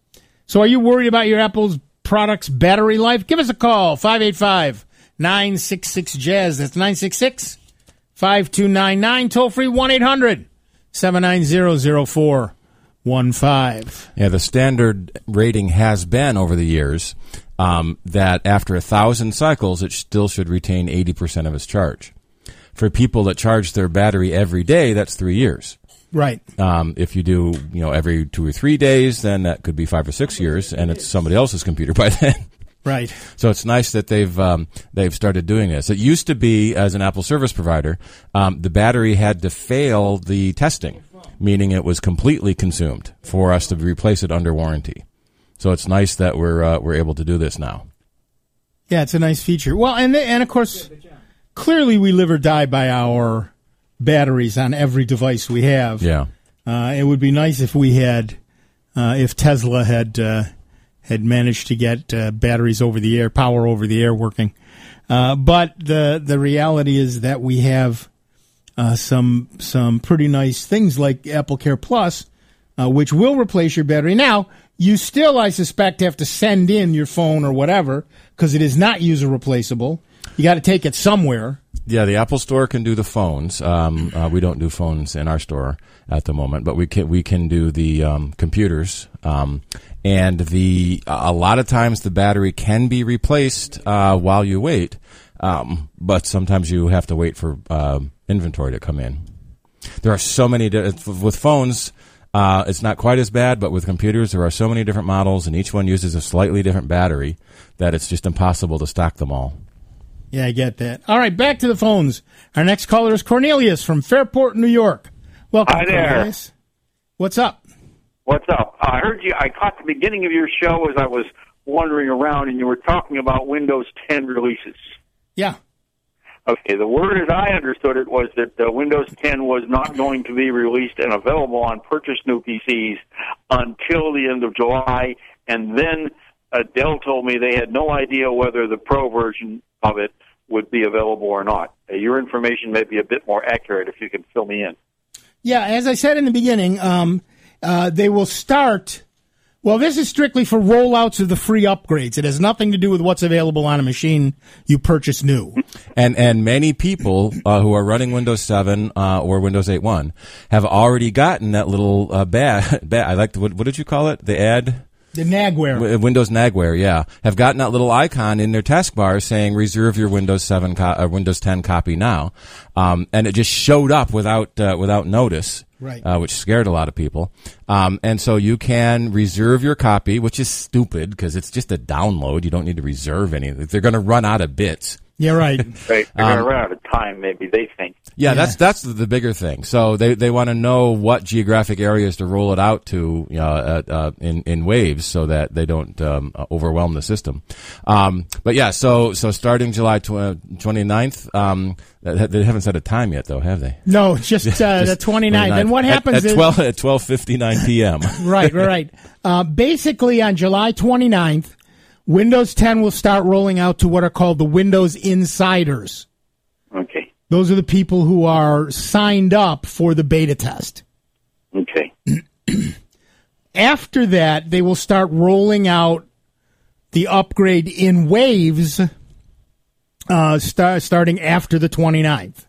So are you worried about your Apple's products' battery life? Give us a call, five eight five, nine six six, jazz. That's nine six six, five two nine nine. Toll free one eight hundred, seven nine zero, zero four one five. Yeah, the standard rating has been over the years um, that after a thousand cycles, it still should retain eighty percent of its charge. For people that charge their battery every day, that's three years. Right. Um, if you do, you know, every two or three days, then that could be five or six years, and it's somebody else's computer by then. Right. So it's nice that they've um, they've started doing this. It used to be, as an Apple service provider, um, the battery had to fail the testing, meaning it was completely consumed for us to replace it under warranty. So it's nice that we're uh, we're able to do this now. Yeah, it's a nice feature. Well, and and of course, clearly we live or die by our batteries on every device we have. Yeah. Uh, it would be nice if we had, uh, if Tesla had uh, had managed to get uh, batteries over the air, power over the air working. Uh, but the the reality is that we have uh, some some pretty nice things like AppleCare Plus, uh, which will replace your battery. Now, you still, I suspect, have to send in your phone or whatever because it is not user replaceable. You got to take it somewhere. Yeah, the Apple Store can do the phones. Um, uh, we don't do phones in our store at the moment, but we can we can do the um, computers. Um, and the a lot of times the battery can be replaced uh, while you wait, um, but sometimes you have to wait for uh, inventory to come in. There are so many with phones. Uh, it's not quite as bad, but with computers, there are so many different models, and each one uses a slightly different battery that it's just impossible to stock them all. Yeah, I get that. All right, back to the phones. Our next caller is Cornelius from Fairport, New York. Welcome, Hi there. Cornelius. What's up? What's up? I heard you. I caught the beginning of your show as I was wandering around, and you were talking about Windows ten releases. Yeah. Okay, the word as I understood it was that uh, Windows ten was not going to be released and available on purchased new P Cs until the end of July, and then uh, Dell told me they had no idea whether the Pro version of it would be available or not. Uh, your information may be a bit more accurate if you can fill me in. Yeah, as I said in the beginning, um, uh, they will start... Well, this is strictly for rollouts of the free upgrades. It has nothing to do with what's available on a machine you purchase new. And and many people uh, who are running Windows seven uh, or Windows eight point one have already gotten that little uh, bad, bad. I like the, what, what did you call it? The ad? The Nagware. W- Windows Nagware, yeah. Have gotten that little icon in their taskbar saying reserve your Windows seven co- uh, Windows ten copy now. Um, and it just showed up without uh, without notice. Right. Uh, which scared a lot of people. Um, and so you can reserve your copy, which is stupid because it's just a download. You don't need to reserve anything. They're going to run out of bits. Yeah, right. Right. They're Um, going to run out of time, maybe, they think. Yeah, Yeah. that's that's the bigger thing. So they they want to know what geographic areas to roll it out to, you know, uh, uh, in in waves, so that they don't um, overwhelm the system. Um, but yeah, so so starting July twenty-ninth, um, they haven't set a time yet, though, have they? No, just, uh, Just the twenty-ninth. And what happens at, at is... twelve at twelve fifty-nine p.m. Right, right, right. Uh, basically, on July twenty-ninth, Windows ten will start rolling out to what are called the Windows Insiders. Okay. Those are the people who are signed up for the beta test. Okay. After that, they will start rolling out the upgrade in waves uh, start, starting after the twenty-ninth.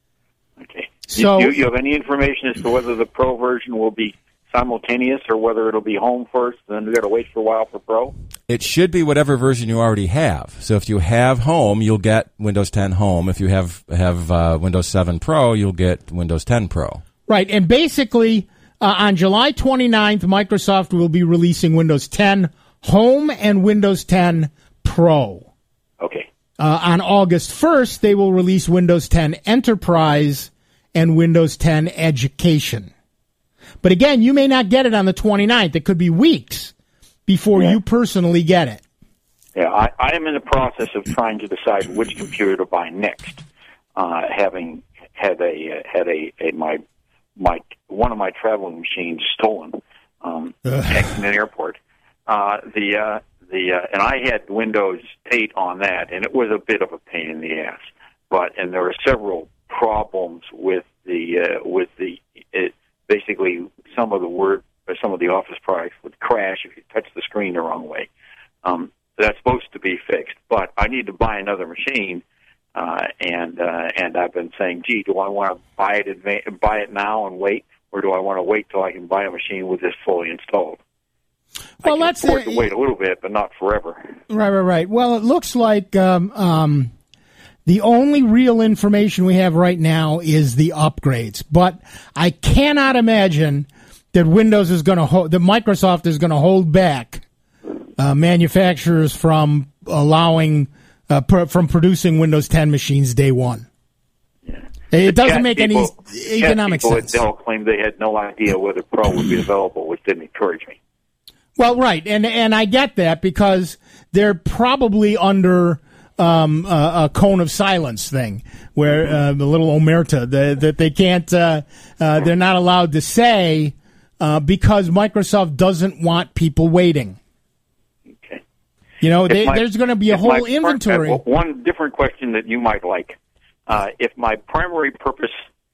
Okay. So, you, you have any information as to whether the Pro version will be simultaneous or whether it'll be home first and then we've got to wait for a while for Pro? It should be whatever version you already have. So if you have Home, you'll get Windows ten Home. If you have have uh, Windows seven Pro, you'll get Windows ten Pro. Right, and basically uh, on July twenty-ninth, Microsoft will be releasing Windows ten Home and Windows ten Pro. Okay. Uh, on August first, they will release Windows ten Enterprise and Windows ten Education. But again, you may not get it on the twenty-ninth. It could be weeks before yeah. you personally get it. Yeah, I, I am in the process of trying to decide which computer to buy next. Uh, having had a uh, had a, a my my one of my traveling machines stolen um, at an airport. Uh, the uh, the uh, and I had Windows eight on that, and it was a bit of a pain in the ass. But and there were several problems with the uh, with the it, basically some of the Word or some of the Office products would crash if you touch the screen the wrong way. Um, that's supposed to be fixed, but I need to buy another machine, uh, and uh, and I've been saying, gee, do I want to buy it adva- buy it now and wait, or do I want to wait till I can buy a machine with this fully installed? Well, I can let's afford uh, to wait a little bit, but not forever. Right, right, right. Well, it looks like um, um, the only real information we have right now is the upgrades, but I cannot imagine that Windows is going to hold, that Microsoft is going to hold back uh, manufacturers from allowing uh, pr- from producing Windows ten machines day one. Yeah. It The doesn't chat make people, any economic people sense. At Dell claimed they had no idea whether Pro would be available, which didn't encourage me. Well, right, and and I get that because they're probably under um, a, a cone of silence thing, where uh, the little omerta the, that they can't, uh, uh, they're not allowed to say uh, because Microsoft doesn't want people waiting. Okay. You know, they, my, there's going to be a whole my, inventory. Uh, one different question that you might like: uh, if my primary purpose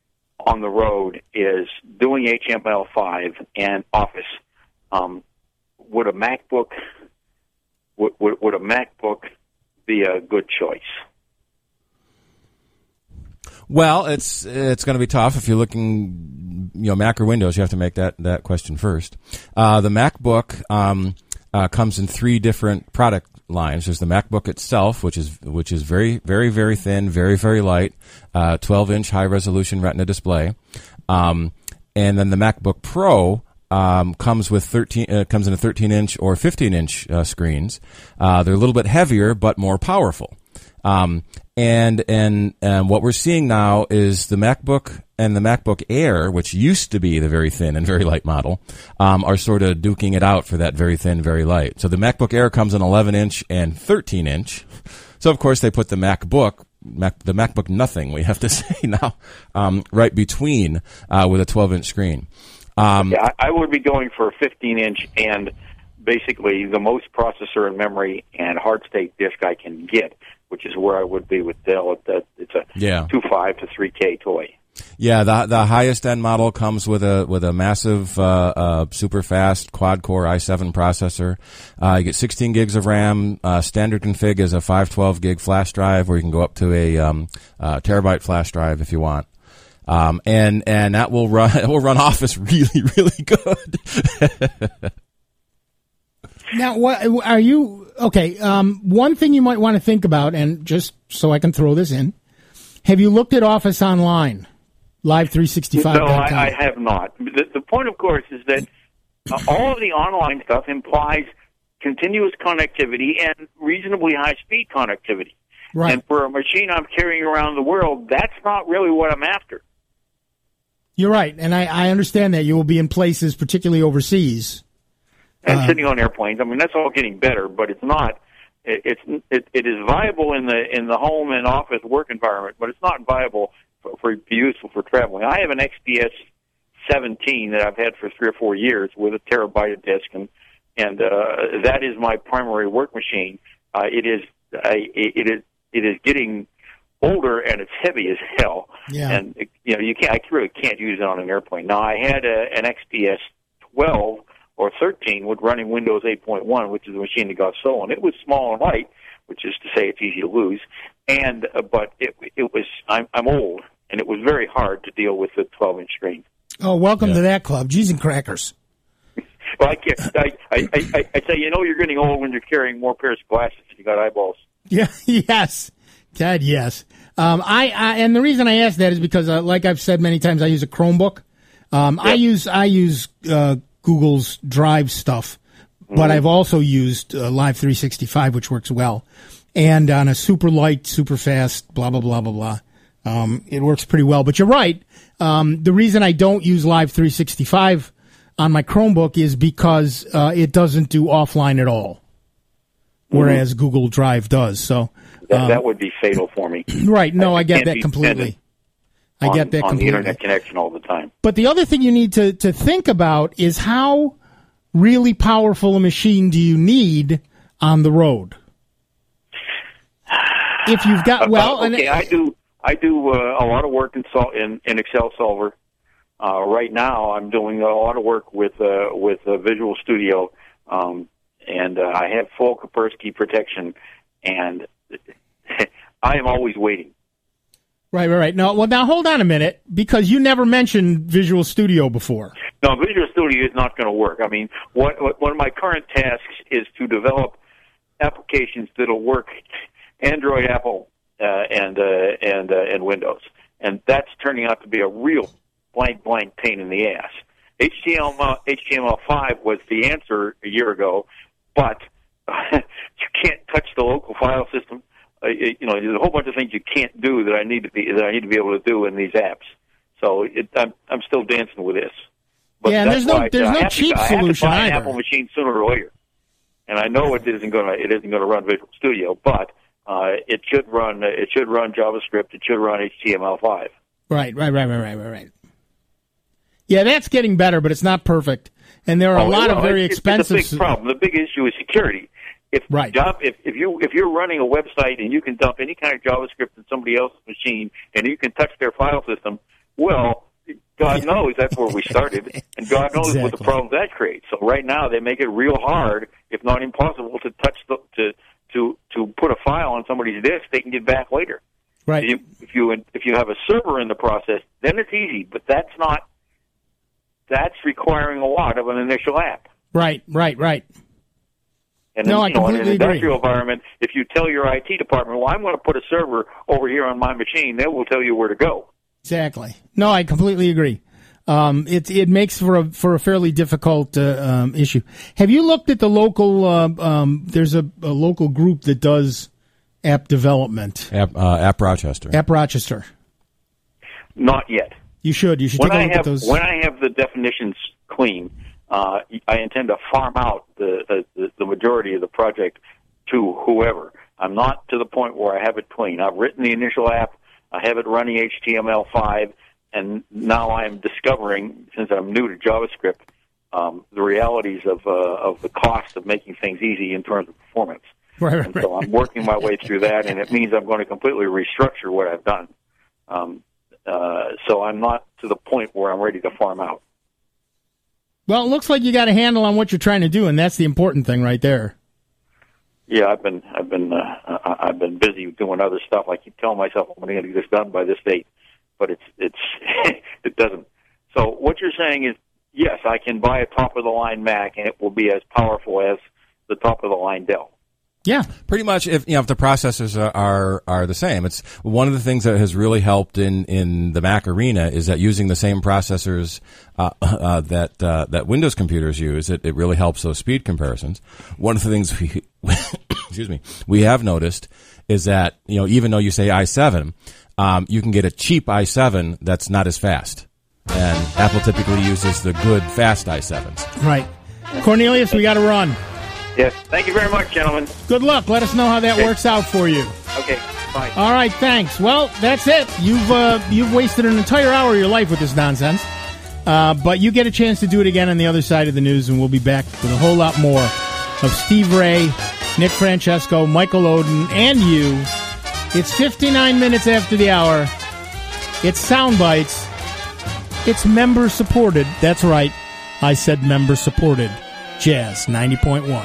on the road is doing H T M L five and Office. Um, Would a MacBook would, would, would a MacBook be a good choice? Well, it's it's going to be tough if you're looking, you know, Mac or Windows. You have to make that, that question first. Uh, the MacBook um, uh, comes in three different product lines. There's the MacBook itself, which is which is very very very thin, very very light, uh, twelve inch high resolution Retina display, um, and then the MacBook Pro. Um, comes with thirteen. Uh, comes in a thirteen inch or fifteen inch uh, screens. Uh, they're a little bit heavier but more powerful. Um, and and and what we're seeing now is the MacBook and the MacBook Air, which used to be the very thin and very light model, um, are sort of duking it out for that very thin, very light. So the MacBook Air comes in eleven inch and thirteen inch. So of course they put the MacBook. Mac, the MacBook Nothing, we have to say now, um, right between uh, with a twelve inch screen. Um, yeah, I, I would be going for a fifteen inch and basically the most processor and memory and hard state disk I can get, which is where I would be with Dell. It's a yeah. two point five to three K toy. Yeah, the the highest end model comes with a with a massive, uh, uh, super fast quad core i seven processor. Uh, you get sixteen gigs of RAM. Uh, standard config is a five twelve gig flash drive, where you can go up to a um, uh, terabyte flash drive if you want. Um, and, and that will run, it will run Office really, really good. Now, what are you, okay, um, one thing you might want to think about, and just so I can throw this in, have you looked at Office Online, live three sixty-five dot com? No, I, I have not. The, the point, of course, is that uh, all of the online stuff implies continuous connectivity and reasonably high-speed connectivity. Right. And for a machine I'm carrying around the world, that's not really what I'm after. You're right, and I, I understand that you will be in places, particularly overseas, and uh, sitting on airplanes. I mean, that's all getting better, but it's not. It, it's it, it is viable in the in the home and office work environment, but it's not viable for, for useful for traveling. I have an X P S seventeen that I've had for three or four years with a terabyte of disk, and and uh, that is my primary work machine. Uh, it is I, it is it is getting older and it's heavy as hell. Yeah. And you know you can't I really can't use it on an airplane. Now I had a, an X P S twelve or thirteen with running Windows eight point one, which is the machine that got stolen. It was small and light, which is to say it's easy to lose. And uh, but it it was I'm I'm old, and it was very hard to deal with the twelve inch screen. Oh, welcome Yeah. to that club, Cheese and crackers. Well, I can't. I I I, I say you know you're getting old when you're carrying more pairs of glasses and you got eyeballs. Yeah, yes, God, yes. Um, I, I and the reason I ask that is because, uh, like I've said many times, I use a Chromebook. Um, I Yep. use I use uh, Google's Drive stuff, but Mm-hmm. I've also used uh, Live three sixty-five, which works well, and on a super light, super fast, blah blah blah blah blah. Um, it works pretty well. But you're right. Um, the reason I don't use Live three sixty-five on my Chromebook is because uh, it doesn't do offline at all, whereas Google Drive does. So. That, that would be fatal for me. Right. No, I get can't that be completely. I on, get that on completely. the internet connection all the time. But the other thing you need to, to think about is how really powerful a machine do you need on the road? If you've got, well, Uh, okay, and, I do. I do uh, a lot of work in, sol- in, in Excel Solver. Uh, right now, I'm doing a lot of work with uh, with uh, Visual Studio, um, and uh, I have full Kaspersky protection, and I am always waiting. right, right, right. No, well, now hold on a minute, because you never mentioned Visual Studio before. No, Visual Studio is not going to work. I mean, what, what, one of my current tasks is to develop applications that'll work Android, Apple, uh, and uh, and uh, and Windows, and that's turning out to be a real blank, blank pain in the ass. H T M L H T M L five was the answer a year ago, but you can't touch the local file system. Uh, you know, there's a whole bunch of things you can't do that I need to be that I need to be able to do in these apps. So it, I'm I'm still dancing with this. But Yeah, and that's there's no- why I- there's I no have to- cheap I have to solution buy an either. Apple machine sooner or later, and I know it isn't going to it isn't going to run Visual Studio, but uh, it should run it should run JavaScript. It should run H T M L five. Right, right, right, right, right, right, right. Yeah, that's getting better, but it's not perfect. And there are a Oh, lot well, of very it's, expensive. It's a big problem. The big issue is security. If Right. job, if, if you if you're running a website and you can dump any kind of JavaScript in somebody else's machine and you can touch their file system, well, God knows that's where we started, and God knows what the Exactly. problems that creates. So right now they make it real hard, if not impossible, to touch the to to to put a file on somebody's disk they can get back later. Right. If you, if you if you have a server in the process, then it's easy, but that's not. That's requiring a lot of an initial app. Right, right, right. And No, in, I you know, in an completely agree. industrial environment, if you tell your I T department, well, I'm going to put a server over here on my machine, they will tell you where to go. Exactly. No, I completely agree. Um, it it makes for a for a fairly difficult uh, um, issue. Have you looked at the local? Uh, um, there's a, a local group that does app development. App, uh, App Rochester. App Rochester. Not yet. You should. You should When take a I look have at those. when I have the definitions clean, uh, I intend to farm out the, the the majority of the project to whoever. I'm not to the point where I have it clean. I've written the initial app. I have it running H T M L five, and now I'm discovering, since I'm new to JavaScript, um, the realities of uh, of the cost of making things easy in terms of performance. Right, right, And so I'm working my way through that, and it means I'm going to completely restructure what I've done. Um, uh, so I'm not to the point where I'm ready to farm out. Well, it looks like you got a handle on what you're trying to do, and that's the important thing right there. Yeah, I've been I've been uh, I- I've been busy doing other stuff. I keep telling myself I'm going to get this done by this date, but it's it's it doesn't. So what you're saying is, yes, I can buy a top of the line Mac, and it will be as powerful as the top of the line Dell. Yeah. Pretty much, if you know, if the processors are, are are the same, it's one of the things that has really helped in, in the Mac arena is that using the same processors uh, uh, that uh, that Windows computers use, it, it really helps those speed comparisons. One of the things we excuse me we have noticed is that, you know, even though you say i seven, um, you can get a cheap i seven that's not as fast, and Apple typically uses the good fast i sevens. Right. Cornelius, we got to run. Yes. Thank you very much, gentlemen. Good luck. Let us know how that works out for you. Okay. Bye. All right, thanks. Well, that's it. You've uh, you've wasted an entire hour of your life with this nonsense. Uh, but you get a chance to do it again on the other side of the news, and we'll be back with a whole lot more of Steve Ray, Nick Francesco, Michael Oden, and you. It's fifty-nine minutes after the hour. It's Sound Bites. It's member supported. That's right. I said member supported. Jazz ninety point one.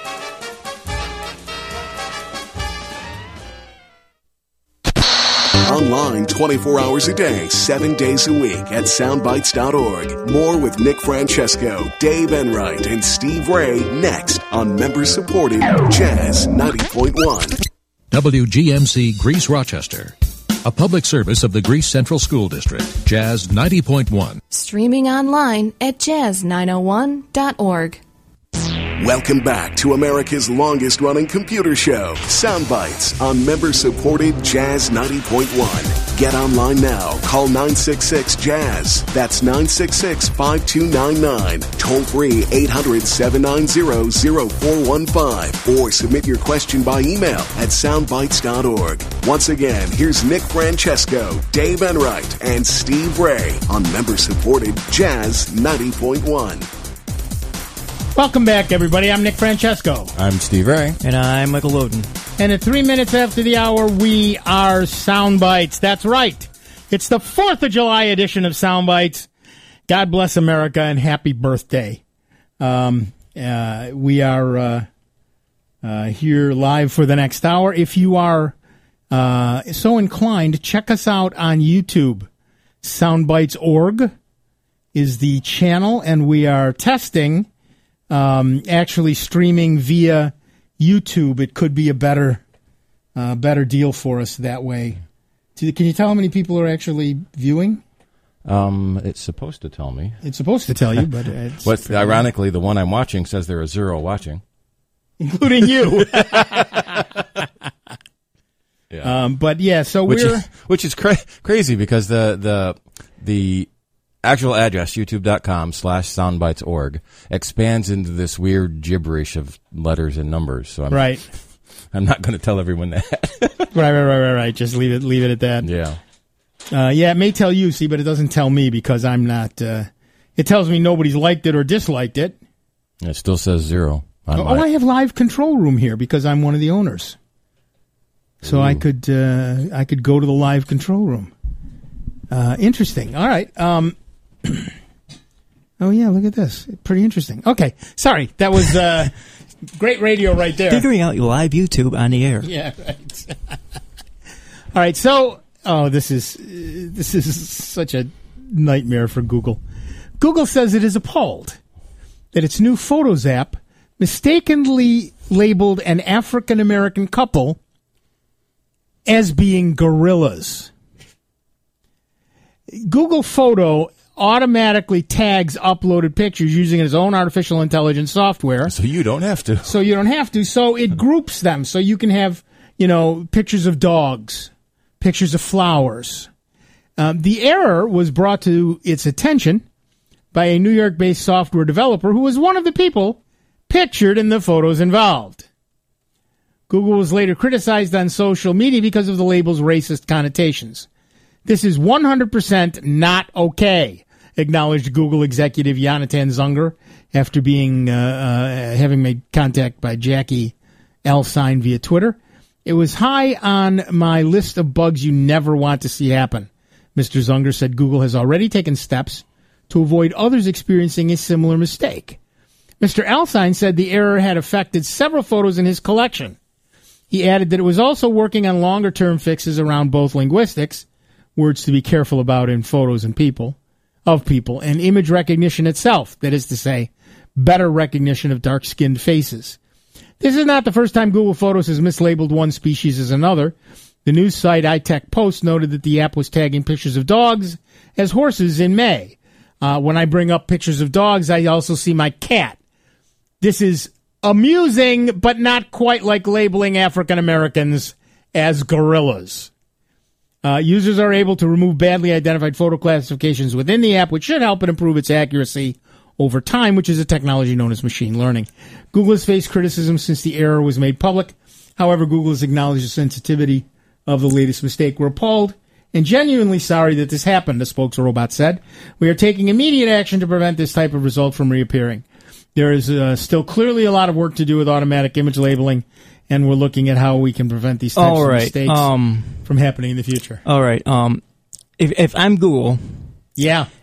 Online twenty-four hours a day, seven days a week at soundbites dot org. More with Nick Francesco, Dave Enright, and Steve Ray next on member-supported Jazz ninety point one. W G M C Greece Rochester, a public service of the Greece Central School District. Jazz ninety point one. Streaming online at jazz nine oh one dot org. Welcome back to America's longest-running computer show, Soundbites, on member-supported Jazz ninety point one. Get online now. Call nine six six, jazz. That's nine six six, five two nine nine. Toll free eight hundred, seven nine zero, zero four one five. Or submit your question by email at soundbites dot org. Once again, here's Nick Francesco, Dave Enright, and Steve Ray on member-supported Jazz ninety point one. Welcome back, everybody. I'm Nick Francesco. I'm Steve Ray. And I'm Michael Loden. And at three minutes after the hour, we are Soundbites. That's right. It's the fourth of July edition of Soundbites. God bless America and happy birthday. Um, uh, we are uh, uh, here live for the next hour. If you are uh, so inclined, check us out on YouTube. Soundbites dot org is the channel, and we are testing Um, actually streaming via YouTube. It could be a better uh, better deal for us that way. Can you tell how many people are actually viewing? Um, it's supposed to tell me. It's supposed to tell you, but it's... But ironically, the one I'm watching says there are zero watching. Including you. Yeah. Um, but yeah, so which we're... Is, which is cra- crazy because the, the, the actual address, youtube.com slash soundbites.org, expands into this weird gibberish of letters and numbers. So I'm, right. I'm not going to tell everyone that. right, right, right, right, right. Just leave it, leave it at that. Yeah. Uh, yeah, it may tell you, see, but it doesn't tell me because I'm not, uh, it tells me nobody's liked it or disliked it. It still says zero. Oh, oh, I have live control room here because I'm one of the owners. So Ooh. I could, uh, I could go to the live control room. Uh, interesting. All right. Um, oh, yeah, look at this. Pretty interesting. Okay. Sorry. That was uh, great radio right there. Figuring out your live YouTube on the air. Yeah, right. All right. So, oh, this is uh, this is such a nightmare for Google. Google says it is appalled that its new Photos app mistakenly labeled an African-American couple as being gorillas. Google Photo automatically tags uploaded pictures using its own artificial intelligence software. So you don't have to. So you don't have to. So it groups them. So you can have, you know, pictures of dogs, pictures of flowers. Um, the error was brought to its attention by a New York-based software developer who was one of the people pictured in the photos involved. Google was later criticized on social media because of the label's racist connotations. This is one hundred percent not okay, acknowledged Google executive Jonathan Zunger after being uh, uh, having made contact by Jackie Elstein via Twitter. It was high on my list of bugs you never want to see happen. Mister Zunger said Google has already taken steps to avoid others experiencing a similar mistake. Mister Elstein said the error had affected several photos in his collection. He added that it was also working on longer-term fixes around both linguistics, words to be careful about in photos and people, of people, and image recognition itself, that is to say, better recognition of dark-skinned faces. This is not the first time Google Photos has mislabeled one species as another. The news site iTech Post noted that the app was tagging pictures of dogs as horses in May. Uh, when I bring up pictures of dogs, I also see my cat. This is amusing, but not quite like labeling African Americans as gorillas. Uh, users are able to remove badly identified photo classifications within the app, which should help it improve its accuracy over time, which is a technology known as machine learning. Google has faced criticism since the error was made public. However, Google has acknowledged the sensitivity of the latest mistake. We're appalled and genuinely sorry that this happened, the spokesrobot said. We are taking immediate action to prevent this type of result from reappearing. There is uh, still clearly a lot of work to do with automatic image labeling, and we're looking at how we can prevent these types all of right. mistakes um, from happening in the future. All right. Um, if if I'm Google, yeah,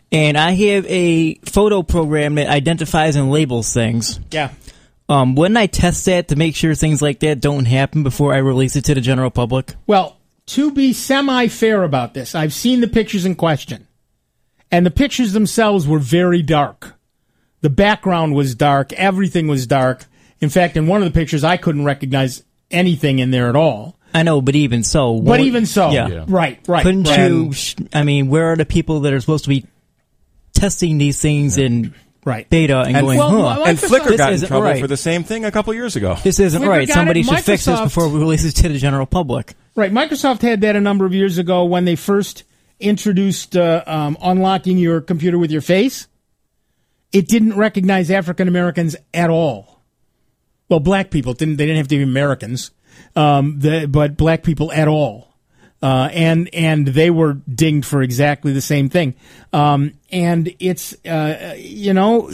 And I have a photo program that identifies and labels things. Yeah. Um, wouldn't I test that to make sure things like that don't happen before I release it to the general public? Well, to be semi-fair about this, I've seen the pictures in question. And the pictures themselves were very dark. The background was dark. Everything was dark. In fact, in one of the pictures, I couldn't recognize anything in there at all. I know, but even so. But even so. Yeah. yeah. Right, right. Couldn't right. you, I mean, where are the people that are supposed to be testing these things yeah. in right. beta and, and going, well, huh? And Flickr got in trouble right. for the same thing a couple years ago. This isn't Flickr right. Somebody should Microsoft, fix this before we release it to the general public. Right. Microsoft had that a number of years ago when they first introduced uh, um, unlocking your computer with your face. It didn't recognize African Americans at all. Well, black people didn't. They didn't have to be Americans, um, the, but black people at all. Uh, and and they were dinged for exactly the same thing. Um, and it's uh, you know,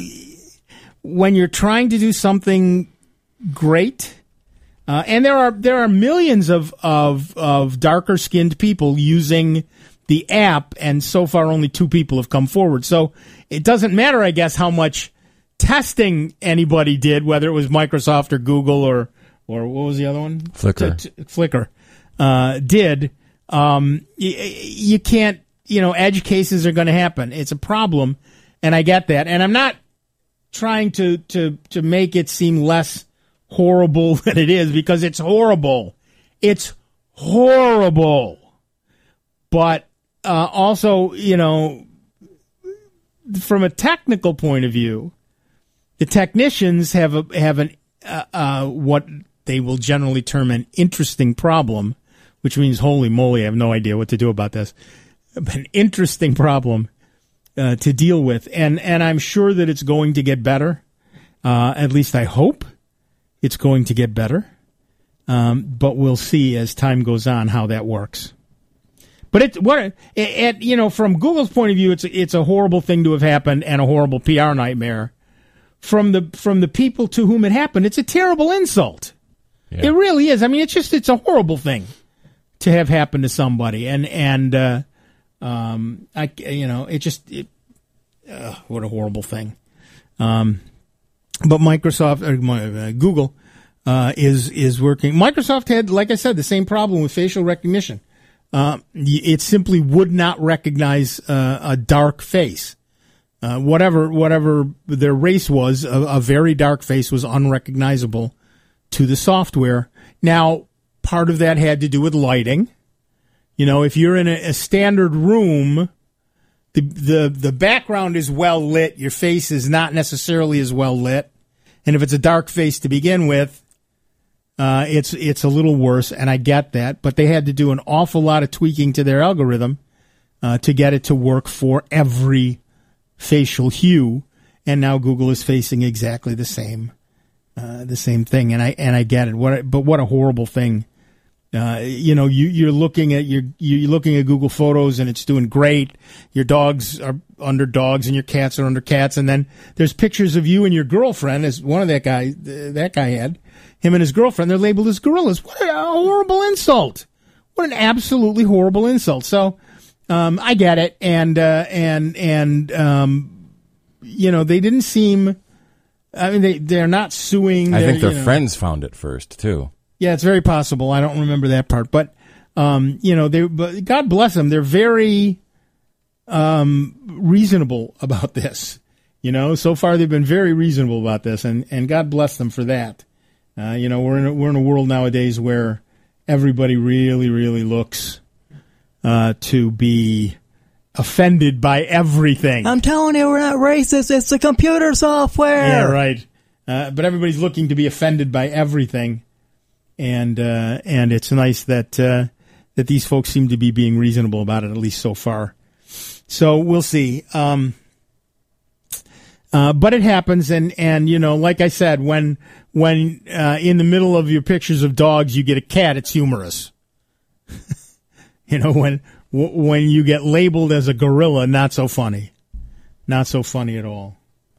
when you're trying to do something great, uh, and there are there are millions of of of darker skinned people using the app, and so far only two people have come forward. So it doesn't matter, I guess, how much testing anybody did, whether it was Microsoft or Google or or what was the other one? Flickr. T- t- Flickr uh, did. Um, you, you can't, you know, edge cases are going to happen. It's a problem, and I get that. And I'm not trying to, to, to make it seem less horrible than it is, because it's horrible. It's horrible. But uh, also, you know, from a technical point of view, the technicians have a, have an uh, uh, what they will generally term an interesting problem, which means, holy moly, I have no idea what to do about this. An interesting problem uh, to deal with. And, and I'm sure that it's going to get better. Uh, at least I hope it's going to get better. Um, but we'll see as time goes on how that works. But it, what, it, it, you know, from Google's point of view, it's it's a horrible thing to have happened and a horrible P R nightmare. From the from the people to whom it happened, it's a terrible insult. Yeah. It really is. I mean, it's just it's a horrible thing to have happened to somebody, and and uh, um, I you know it just it, uh, what a horrible thing. Um, but Microsoft or uh, Google uh, is is working. Microsoft had, like I said, the same problem with facial recognition. Uh, it simply would not recognize uh, a dark face. Uh, whatever whatever their race was, a, a very dark face was unrecognizable to the software. Now, part of that had to do with lighting. You know, if you're in a, a standard room, the, the the background is well lit, your face is not necessarily as well lit, and if it's a dark face to begin with, uh, it's it's a little worse. And I get that, but they had to do an awful lot of tweaking to their algorithm uh, to get it to work for every facial hue, and now Google is facing exactly the same, uh, the same thing. And I and I get it. What, but what a horrible thing! Uh, you know, you you're looking at you're you're looking at Google Photos, and it's doing great. Your dogs are under dogs, and your cats are under cats. And then there's pictures of you and your girlfriend, as one of that guy that guy had, him and his girlfriend. They're labeled as gorillas. What a horrible insult! What an absolutely horrible insult. So. Um, I get it, and uh, and and um, you know, they didn't seem. I mean, they they're not suing. I think their you know, friends found it first too. Yeah, it's very possible. I don't remember that part, but um, you know, they. But God bless them. They're very um, reasonable about this. You know, so far they've been very reasonable about this, and, and God bless them for that. Uh, you know, we're in a, we're in a world nowadays where everybody really, really looks. Uh, to be offended by everything. I'm telling you, we're not racist. It's the computer software. Yeah, right. Uh, but everybody's looking to be offended by everything, and uh, and it's nice that uh, that these folks seem to be being reasonable about it, at least so far. So we'll see. Um, uh, but it happens, and, and you know, like I said, when when uh, in the middle of your pictures of dogs, you get a cat, it's humorous. You know, when when you get labeled as a gorilla, not so funny, not so funny at all.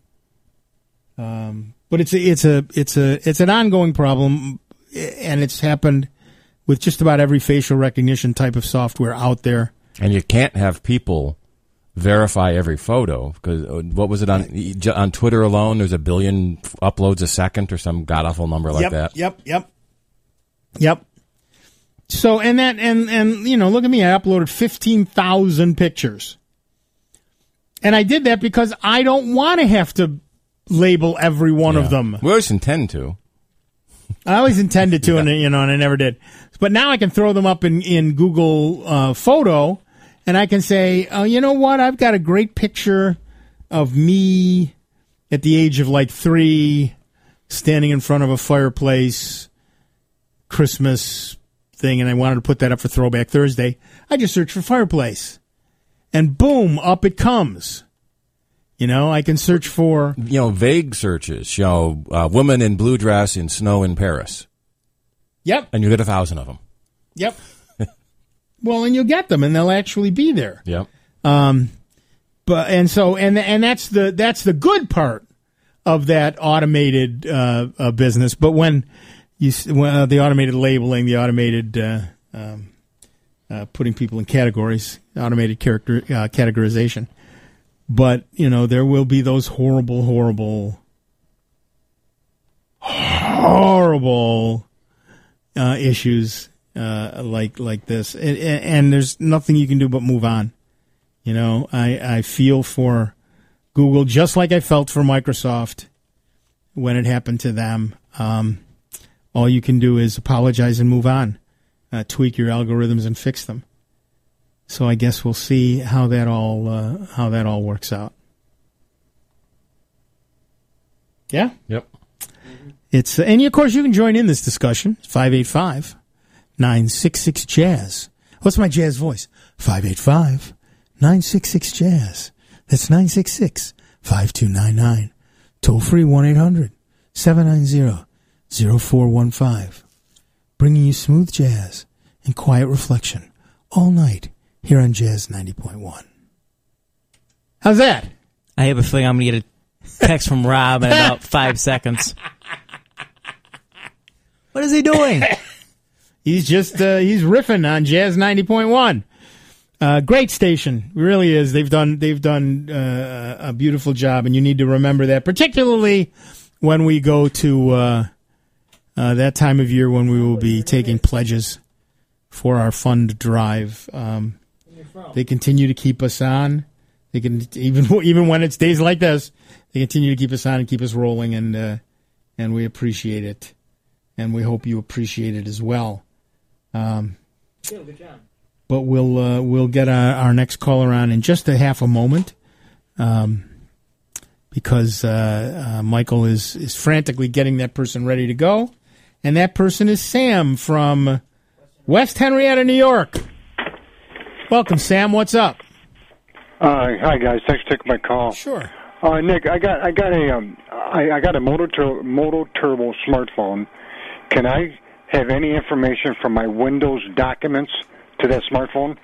Um, but it's a, it's a it's a it's an ongoing problem, and it's happened with just about every facial recognition type of software out there. And you can't have people verify every photo. Because what was it on on Twitter alone? There's a billion uploads a second or some god awful number like yep, that. Yep, yep, yep. So and that and and you know, look at me. I uploaded fifteen thousand pictures, and I did that because I don't want to have to label every one Yeah. of them. We always intend to. I always intended to, Yeah. and you know, and I never did. But now I can throw them up in in Google uh, Photo, and I can say, oh, you know what? I've got a great picture of me at the age of like three, standing in front of a fireplace, Christmas thing, and I wanted to put that up for Throwback Thursday. I just search for fireplace, and boom, up it comes. You know, I can search for... You know, vague searches, you know, uh, woman in blue dress in snow in Paris. Yep. And you get a thousand of them. Yep. Well, and you'll get them, and they'll actually be there. Yep. Um, but and so and and that's the that's the good part of that automated uh, uh, business. But when you s- when, uh, the automated labeling, the automated uh, um, uh, putting people in categories, automated character uh, categorization. But, you know, there will be those horrible, horrible, horrible uh, issues uh, like like this. And, and there's nothing you can do but move on. You know, I, I feel for Google just like I felt for Microsoft when it happened to them. Um, all you can do is apologize and move on. Uh, tweak your algorithms and fix them. So I guess we'll see how that all uh, how that all works out. Yeah. Yep. It's uh, and of course you can join in this discussion. five eight five, nine six six, jazz. What's my jazz voice? five eight five, nine six six, jazz. That's nine six six, five two nine nine. Toll free one eight hundred, seven nine zero, zero four one five. Bringing you smooth jazz and quiet reflection all night. Here on Jazz ninety point one. How's that? I have a feeling I'm going to get a text from Rob in about five seconds. What is he doing? He's just, uh, he's riffing on Jazz ninety point one. Uh, great station. It really is. They've done, they've done uh, a beautiful job, and you need to remember that, particularly when we go to uh, uh, that time of year when we will be taking pledges for our fund drive. Um, They continue to keep us on. They can even even when it's days like this, they continue to keep us on and keep us rolling, and uh, and we appreciate it, and we hope you appreciate it as well. Um, Good job. but we'll uh, we'll get our, our next caller on in just a half a moment, um, because uh, uh, Michael is is frantically getting that person ready to go, and that person is Sam from West Henrietta, New York. Welcome, Sam. What's up? Uh, hi guys, thanks for taking my call. Sure. Uh, Nick, I got I got a um I, I got a Moto Tur- Moto Turbo smartphone. Can I have any information from my Windows documents to that smartphone?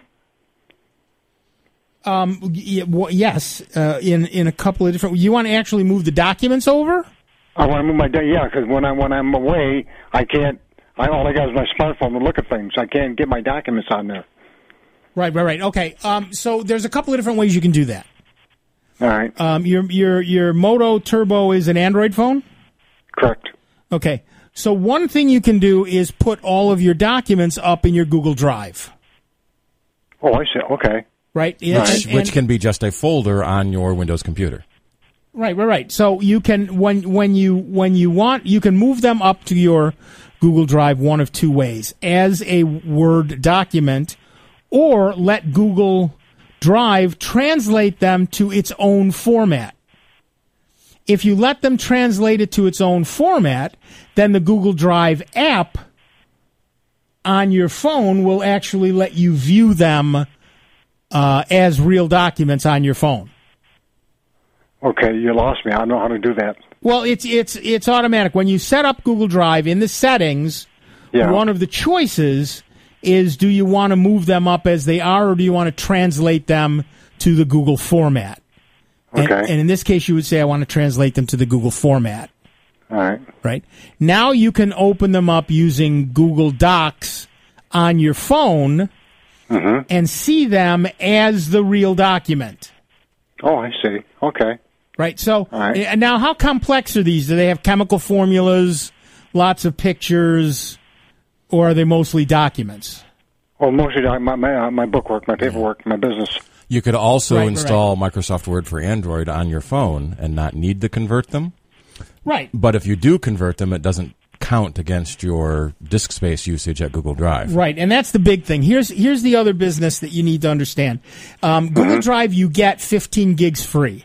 Um. y- well, yes. Uh, in in a couple of different. You want to actually move the documents over? I want to move my da- yeah, because when I when I'm away, I can't. I all I got is my smartphone to look at things. I can't get my documents on there. Right. Right. Right. Okay. Um. So there's a couple of different ways you can do that. All right. Um. Your your your Moto Turbo is an Android phone. Correct. Okay. So one thing you can do is put all of your documents up in your Google Drive. Oh, I see. Okay. Right. Yeah, Which, and- which and- can be just a folder on your Windows computer. Right, right, right. So you can when when you when you want you can move them up to your Google Drive one of two ways: as a Word document, or let Google Drive translate them to its own format. If you let them translate it to its own format, then the Google Drive app on your phone will actually let you view them uh, as real documents on your phone. Okay, you lost me. I don't know how to do that. Well, it's it's it's automatic. When you set up Google Drive in the settings, Yeah. one of the choices is, do you want to move them up as they are, or do you want to translate them to the Google format? And, Okay. and in this case, you would say, I want to translate them to the Google format. All right. Right? Now you can open them up using Google Docs on your phone Mm-hmm. and see them as the real document. Oh, I see. Okay. Right. So right. and now, how complex are these? Do they have chemical formulas, lots of pictures, or are they mostly documents? Well, mostly my my, my bookwork, my paperwork, my business. You could also right, install right. Microsoft Word for Android on your phone and not need to convert them. Right. But if you do convert them, it doesn't count against your disk space usage at Google Drive. Right, and that's the big thing. Here's here's the other business that you need to understand. Um, Google Mm-hmm. Drive, you get fifteen gigs free.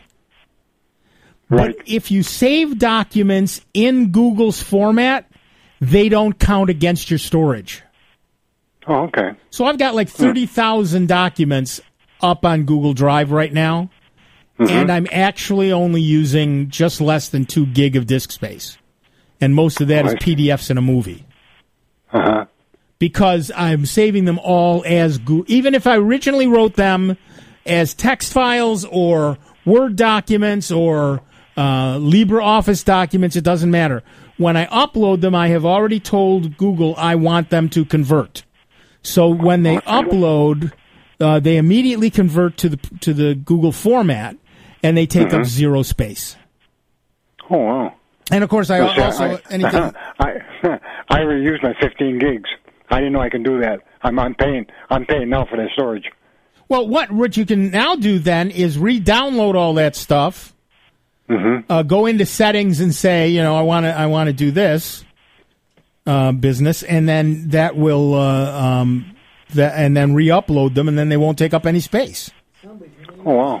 Right. But if you save documents in Google's format, they don't count against your storage. Oh, okay. So I've got like thirty thousand documents up on Google Drive right now, Mm-hmm. and I'm actually only using just less than two gig of disk space. And most of that is Right. P D Fs in a movie. Uh-huh. Because I'm saving them all as Go- even if I originally wrote them as text files or Word documents or uh, LibreOffice documents, it doesn't matter. When I upload them, I have already told Google I want them to convert. So when they upload, uh, they immediately convert to the to the Google format, and they take Mm-hmm. up zero space. Oh, wow. And of course, I Yes, also I, anything. I I already used my fifteen gigs. I didn't know I can do that. I'm I'm paying I'm paying now for that storage. Well, what what you can now do then is re-download all that stuff. Mm-hmm. Uh, go into settings and say, you know, I want to I want to do this uh, business, and then that will uh, um, that and then re-upload them, and then they won't take up any space. Oh, wow.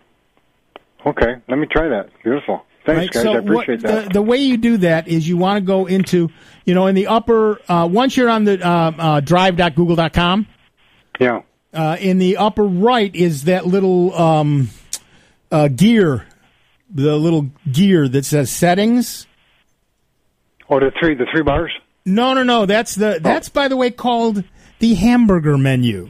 Okay, let me try that. Beautiful. Thanks, Right? guys. So I appreciate what, that. The, the way you do that is you want to go into, you know, in the upper, uh, once you're on the uh, uh, drive dot google dot com, yeah. uh, in the upper right is that little um, uh, gear, the little gear that says settings. Oh, the three the three bars? No, no, no. That's the that's by the way called the hamburger menu,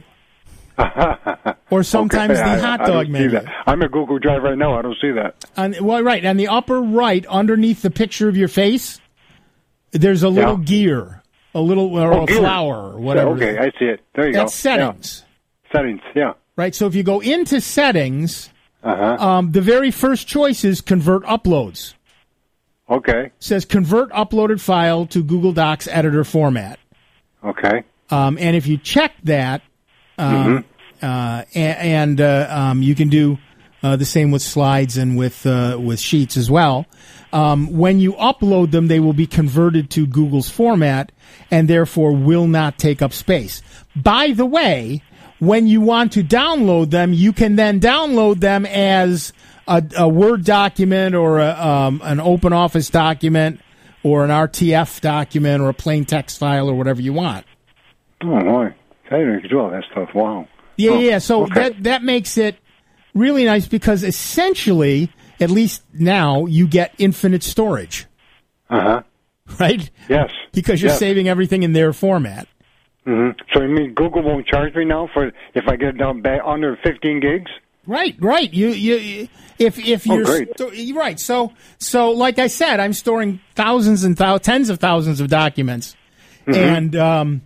or sometimes Okay, the I- hot I dog don't see menu. that. I'm at Google Drive right now. I don't see that. On, well, right on the upper right, underneath the picture of your face, there's a little Yeah. gear, a little or Oh, a gear. flower, or whatever. Okay, I see it. There you That's go. settings. Yeah. Settings, yeah. Right. So if you go into settings, Uh-huh. um, the very first choice is convert uploads. Okay, It says convert uploaded file to Google Docs editor format. okay. Um, and if you check that, um, uh, a- and uh, um, you can do uh, the same with slides and with uh, with sheets as well. Um, when you upload them, they will be converted to Google's format and therefore will not take up space. By the way, when you want to download them, you can then download them as a, a Word document or a, um, an Open Office document or an R T F document or a plain text file or whatever you want. Oh, boy. I didn't know you could do all that stuff. Wow. Yeah, Oh, yeah. So okay. that that makes it really nice because essentially, at least now, you get infinite storage, Uh-huh. right? Yes. Because you're Yes. saving everything in their format. Mm-hmm. So you mean Google won't charge me now for if I get it down back under fifteen gigs? Right, right. You, you, if if Oh, you're great. sto- you're right. So, so like I said, I'm storing thousands and thou- tens of thousands of documents, Mm-hmm. and um,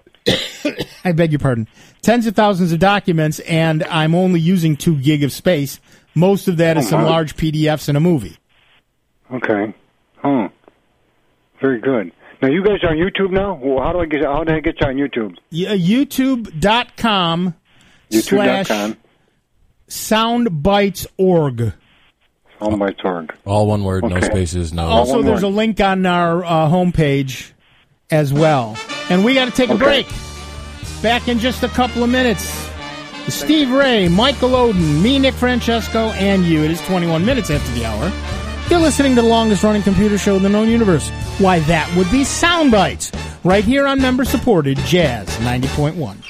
I beg your pardon, tens of thousands of documents, and I'm only using two gig of space. Most of that is Oh, some my. large P D Fs and a movie. Okay. Oh. Very good. Now you guys are on YouTube now? Well, how do I get how do I get you on YouTube? Yeah, YouTube dot com YouTube dot slash com. soundbites dot org. Soundbites dot org. All one word, no Okay. spaces, no. Also, one there's a word. link on our uh, homepage as well. And we got to take a Okay. break. Back in just a couple of minutes. Steve Ray, Michael Oden, me, Nick Francesco, and you. It is twenty-one minutes after the hour. You're listening to the longest running computer show in the known universe. Why, that would be Soundbites. Right here on member-supported Jazz ninety point one.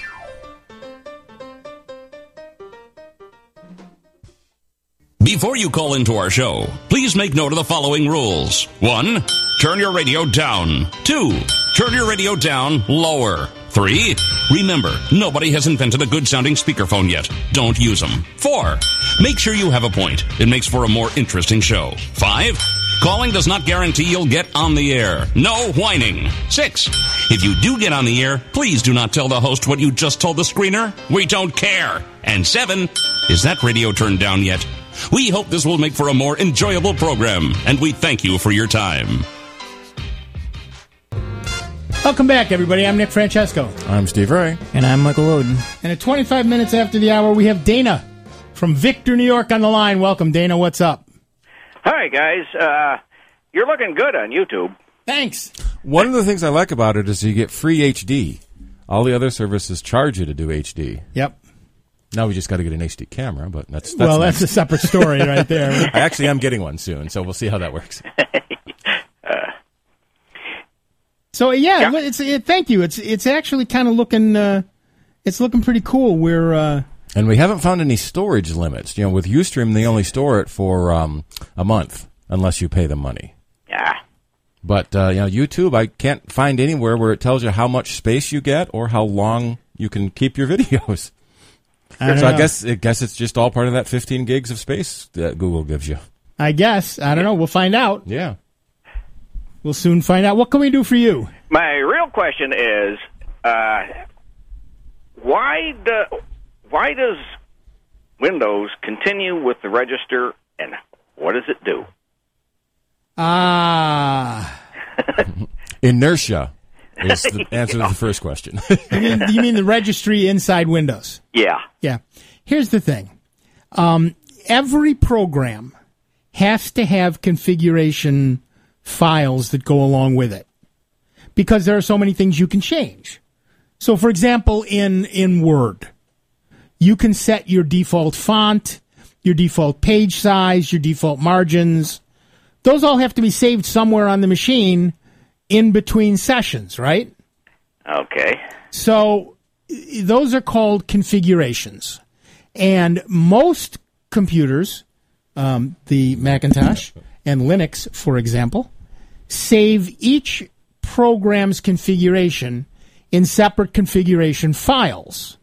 Before you call into our show, please make note of the following rules. One, turn your radio down. Two, turn your radio down lower. Three, remember, nobody has invented a good-sounding speakerphone yet. Don't use them. Four, make sure you have a point. It makes for a more interesting show. Five, calling does not guarantee you'll get on the air. No whining. Six, if you do get on the air, please do not tell the host what you just told the screener. We don't care. And seven, is that radio turned down yet? We hope this will make for a more enjoyable program, and we thank you for your time. Welcome back, everybody. I'm Nick Francesco. I'm Steve Ray. And I'm Michael Oden. And at twenty-five minutes after the hour, we have Dana from Victor, New York on the line. Welcome, Dana. What's up? Hi, guys. Uh, you're looking good on YouTube. Thanks. One of the things I like about it is you get free H D. All the other services charge you to do H D. Yep. Now we just got to get an H D camera, but that's, that's well, nice. that's a separate story right there. I actually am getting one soon, so we'll see how that works. uh, so yeah, yeah. it's it, thank you. It's it's actually kind of looking uh, it's looking pretty cool. We're uh, and we haven't found any storage limits. You know, with Ustream, they only store it for um, a month unless you pay them money. Yeah. But uh, you know, YouTube, I can't find anywhere where it tells you how much space you get or how long you can keep your videos. I so I know. guess I guess it's just all part of that fifteen gigs of space that Google gives you. I guess. I don't know. We'll find out. Yeah. We'll soon find out. What can we do for you? My real question is, uh, why do, why does Windows continue with the register, and what does it do? Ah. Inertia is the answer to the first question. you, mean, you mean the registry inside Windows? Yeah. Yeah. Here's the thing. Um, every program has to have configuration files that go along with it because there are so many things you can change. So, for example, in, in Word, you can set your default font, your default page size, your default margins. Those all have to be saved somewhere on the machine in between sessions, right? Okay. So those are called configurations. And most computers, um, the Macintosh and Linux, for example, save each program's configuration in separate configuration files.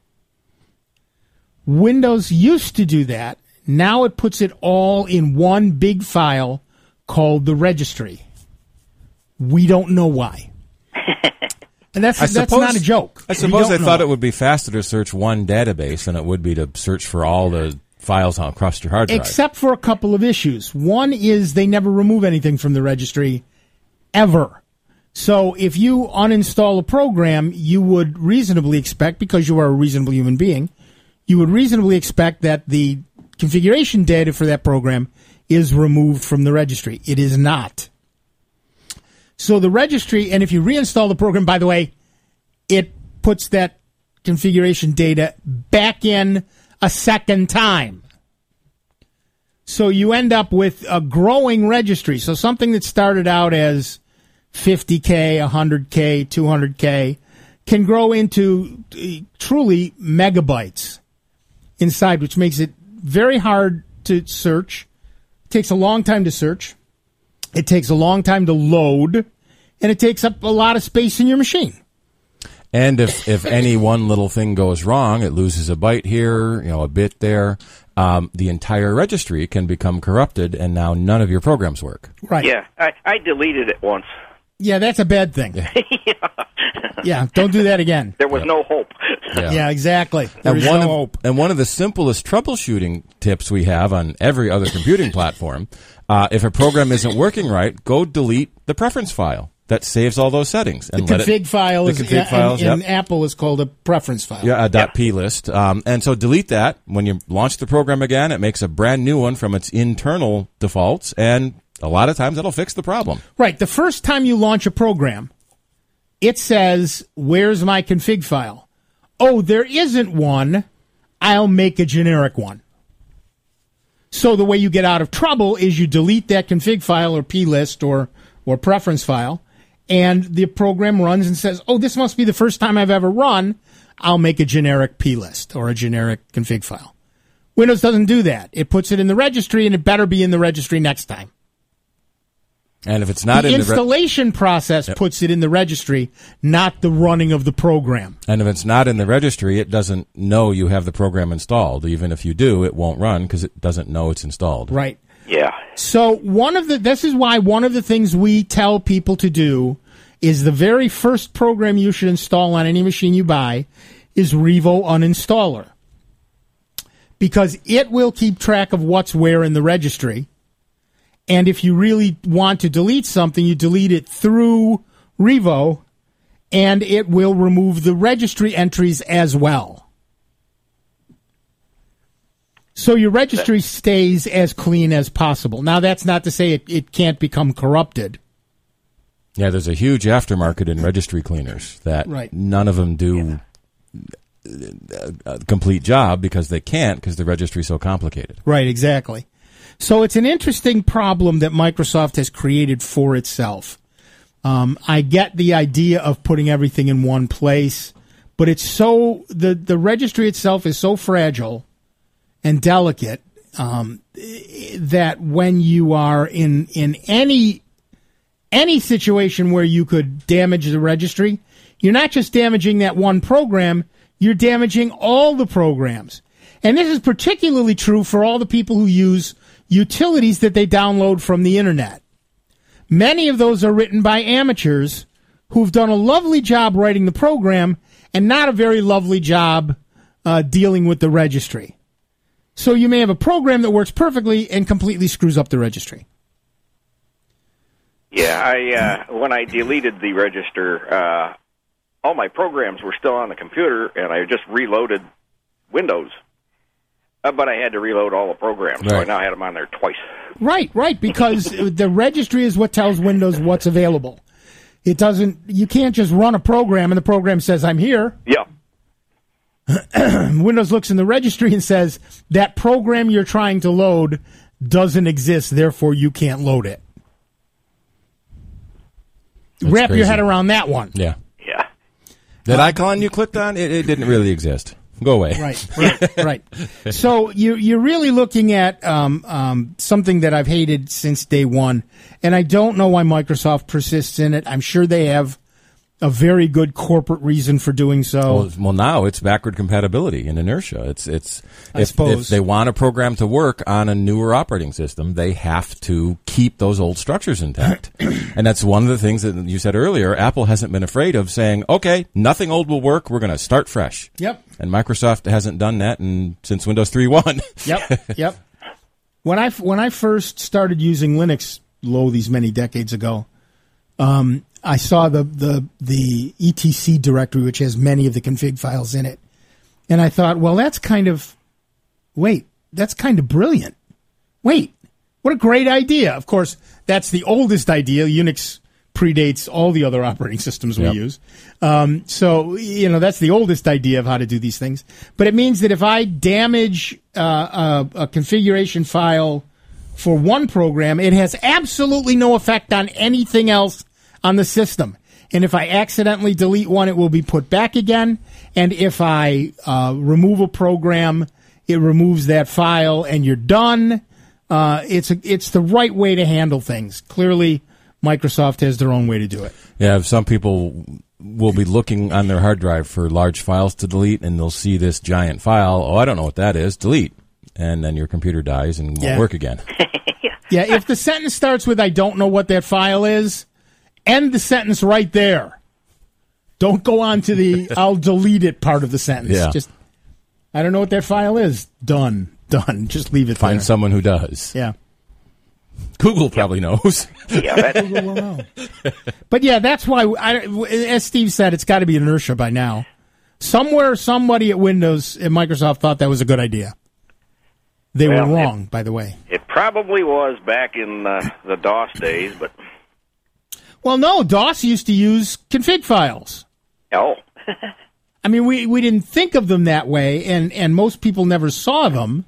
Windows used to do that. Now it puts it all in one big file called the registry. We don't know why. And that's I that's suppose, not a joke. I suppose they thought it would be faster to search one database than it would be to search for all the files across your hard drive. Except for a couple of issues. One is they never remove anything from the registry, ever. So if you uninstall a program, you would reasonably expect, because you are a reasonable human being, you would reasonably expect that the configuration data for that program is removed from the registry. It is not. So the registry, and if you reinstall the program, by the way, it puts that configuration data back in a second time. So you end up with a growing registry. So something that started out as fifty K, one hundred K, two hundred K can grow into truly megabytes inside, which makes it very hard to search. It takes a long time to search. It takes a long time to load, and it takes up a lot of space in your machine. And if, if any one little thing goes wrong, it loses a byte here, you know, a bit there, um, the entire registry can become corrupted, and now none of your programs work. Right. Yeah, I, I deleted it once. Yeah, that's a bad thing. yeah. Yeah, don't do that again. There was Yeah. no hope. Yeah. Yeah, exactly. There And is one, no of, hope. and one of the simplest troubleshooting tips we have on every other computing platform, uh, if a program isn't working right, go delete the preference file that saves all those settings. And The let config it, file the is config in, files, in yep. Apple is called a preference file. Yeah, a dot .p list. Um, and so delete that. When you launch the program again, it makes a brand new one from its internal defaults, and a lot of times that'll fix the problem. Right. The first time you launch a program, it says, where's my config file? Oh, there isn't one. I'll make a generic one. So the way you get out of trouble is you delete that config file or plist or, or preference file, and the program runs and says, oh, this must be the first time I've ever run. I'll make a generic plist or a generic config file. Windows doesn't do that. It puts it in the registry, and it better be in the registry next time. And if it's not the in the re- installation process Yep. puts it in the registry, not the running of the program. and if it's not in the registry, it doesn't know you have the program installed. Even if you do, it won't run because it doesn't know it's installed. Right. Yeah. So one of the this is why one of the things we tell people to do is the very first program you should install on any machine you buy is Revo Uninstaller. because it will keep track of what's where in the registry. And if you really want to delete something, you delete it through Revo, and it will remove the registry entries as well. So your registry stays as clean as possible. Now, that's not to say it, it can't become corrupted. Yeah, there's a huge aftermarket in registry cleaners that right. none of them do a, a complete job because they can't because the registry is so complicated. Right, exactly. So it's an interesting problem that Microsoft has created for itself. Um, I get the idea of putting everything in one place, but it's so the, the registry itself is so fragile and delicate um, that when you are in in any any situation where you could damage the registry, you're not just damaging that one program, you're damaging all the programs. And this is particularly true for all the people who use utilities that they download from the internet. Many of those are written by amateurs who've done a lovely job writing the program and not a very lovely job uh, dealing with the registry. So you may have a program that works perfectly and completely screws up the registry. Yeah, I uh, when I deleted the register, uh, all my programs were still on the computer, and I just reloaded Windows. Uh, but I had to reload all the programs, right. So I now had them on there twice. Right, right, because the registry is what tells Windows what's available. It doesn't. You can't just run a program and the program says, "I'm here." Yeah. Windows looks in the registry and says, that program you're trying to load doesn't exist, therefore you can't load it. That's Wrap crazy. your head around that one. Yeah. Yeah. That uh, icon you clicked on, it, it didn't really exist. Go away. Right, right, right. So you, you're really looking at um, um, something that I've hated since day one, and I don't know why Microsoft persists in it. I'm sure they have a very good corporate reason for doing so. Well, well now it's backward compatibility and inertia. It's it's I if, suppose. if they want a program to work on a newer operating system, they have to keep those old structures intact. And that's one of the things that you said earlier. Apple hasn't been afraid of saying, "Okay, nothing old will work. We're going to start fresh." Yep. And Microsoft hasn't done that in, since Windows three point one. Yep. Yep. When I when I first started using Linux, lo, these many decades ago, um, I saw the, the the E T C directory, which has many of the config files in it. And I thought, well, that's kind of, wait, that's kind of brilliant. Wait, what a great idea. Of course, that's the oldest idea. Unix predates all the other operating systems we Yep. use. Um, so, you know, that's the oldest idea of how to do these things. But it means that if I damage uh, a, a configuration file for one program, it has absolutely no effect on anything else on the system. And if I accidentally delete one, it will be put back again. And if I uh, remove a program, it removes that file, and you're done. Uh, it's a, it's the right way to handle things. Clearly, Microsoft has their own way to do it. Yeah, some people will be looking on their hard drive for large files to delete, and they'll see this giant file. Oh, I don't know what that is. Delete. And then your computer dies and won't Yeah. work again. Yeah, if the sentence starts with, "I don't know what that file is," end the sentence right there. Don't go on to the "I'll delete it" part of the sentence. Yeah. Just, I don't know what that file is. Done. Done. Just leave it Find there. someone who does. Yeah. Google probably knows. Yeah, that's, Google will know. But yeah, that's why, I, as Steve said, it's got to be inertia by now. Somewhere, somebody at Windows, at Microsoft, thought that was a good idea. They Well, were wrong, by the way. it probably was back in uh, the DOS days, but Well, no, DOS used to use config files. oh, I mean, we, we didn't think of them that way, and, and most people never saw them,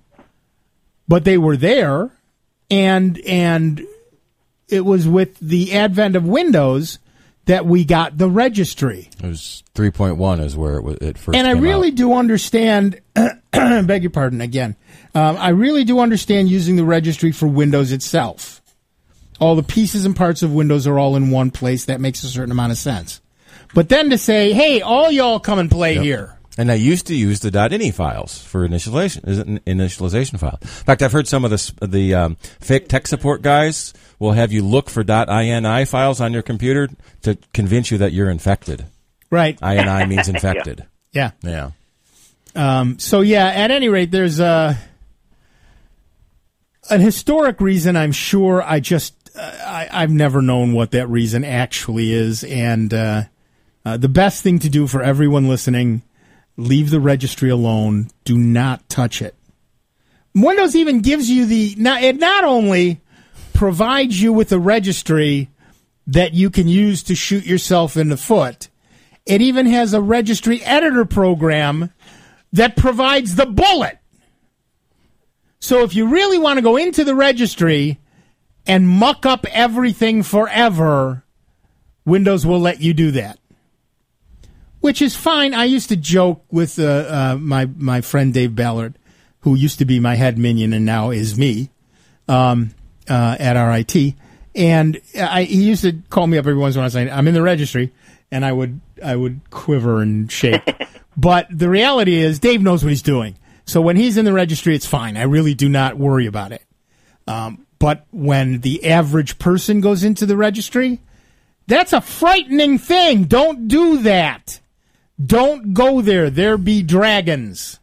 but they were there, and and it was with the advent of Windows that we got the registry. It was three point one is where it, was, it first And I came really out. do understand, beg your pardon again, um, I really do understand using the registry for Windows itself. All the pieces and parts of Windows are all in one place. That makes a certain amount of sense. But then to say, hey, all y'all come and play Yep. here. And I used to use the .ini files for initialization, is it an initialization file. In fact, I've heard some of the the um, fake tech support guys will have you look for .ini files on your computer to convince you that you're infected. Right. I N I means infected. Yeah. Yeah. Um, so, yeah, at any rate, there's a, an historic reason, I'm sure. I just, uh, I, I've never known what that reason actually is. And uh, uh, the best thing to do for everyone listening, leave the registry alone. Do not touch it. Windows even gives you the, not, it not only provides you with a registry that you can use to shoot yourself in the foot, it even has a registry editor program that provides the bullet. So if you really want to go into the registry and muck up everything forever, Windows will let you do that, which is fine. I used to joke with uh, uh, my my friend Dave Ballard, who used to be my head minion and now is me um, uh, at R I T, and I, he used to call me up every once in a while saying, "I'm in the registry," and I would I would quiver and shake. But the reality is, Dave knows what he's doing. So when he's in the registry, it's fine. I really do not worry about it. Um, but when the average person goes into the registry, that's a frightening thing. Don't do that. Don't go there. There be dragons.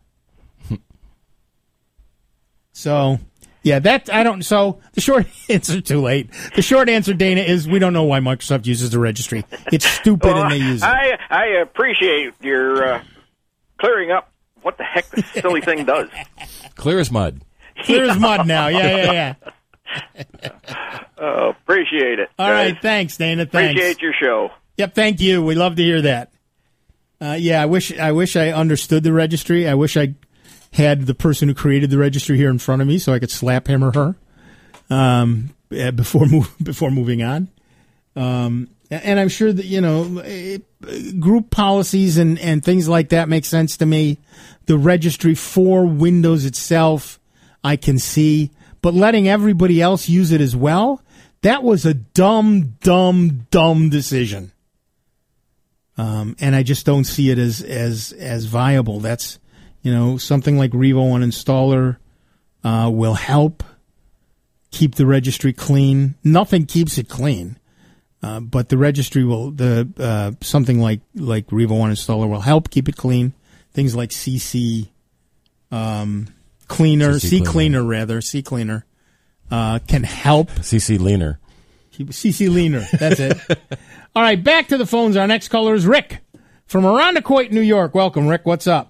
So, yeah, that I don't. So the short answer, too late. The short answer, Dana, is we don't know why Microsoft uses the registry. It's stupid, well, and they use it. I I appreciate your uh, clearing up what the heck the silly thing does. Clear as mud. Clear as mud now. Yeah, yeah, yeah. uh, appreciate it. All guys. right, thanks, Dana. Thanks. Appreciate your show. Yep, thank you. We love to hear that. Uh, yeah, I wish I wish I understood the registry. I wish I had the person who created the registry here in front of me so I could slap him or her um, before move, before moving on. Um, and I'm sure that, you know, group policies and, and things like that make sense to me. The registry for Windows itself, I can see. But letting everybody else use it as well, that was a dumb, dumb, dumb decision. Um, and I just don't see it as, as, as viable. That's, you know, something like Revo Uninstaller uh, will help keep the registry clean. Nothing keeps it clean. Uh, but the registry will, the uh, something like, like Revo Uninstaller will help keep it clean. Things like C C um, Cleaner, C Cleaner rather, C Cleaner uh, can help. C C Leaner. C C Leaner, that's it. All right, back to the phones. Our next caller is Rick from Irondequoit, New York. Welcome, Rick. What's up?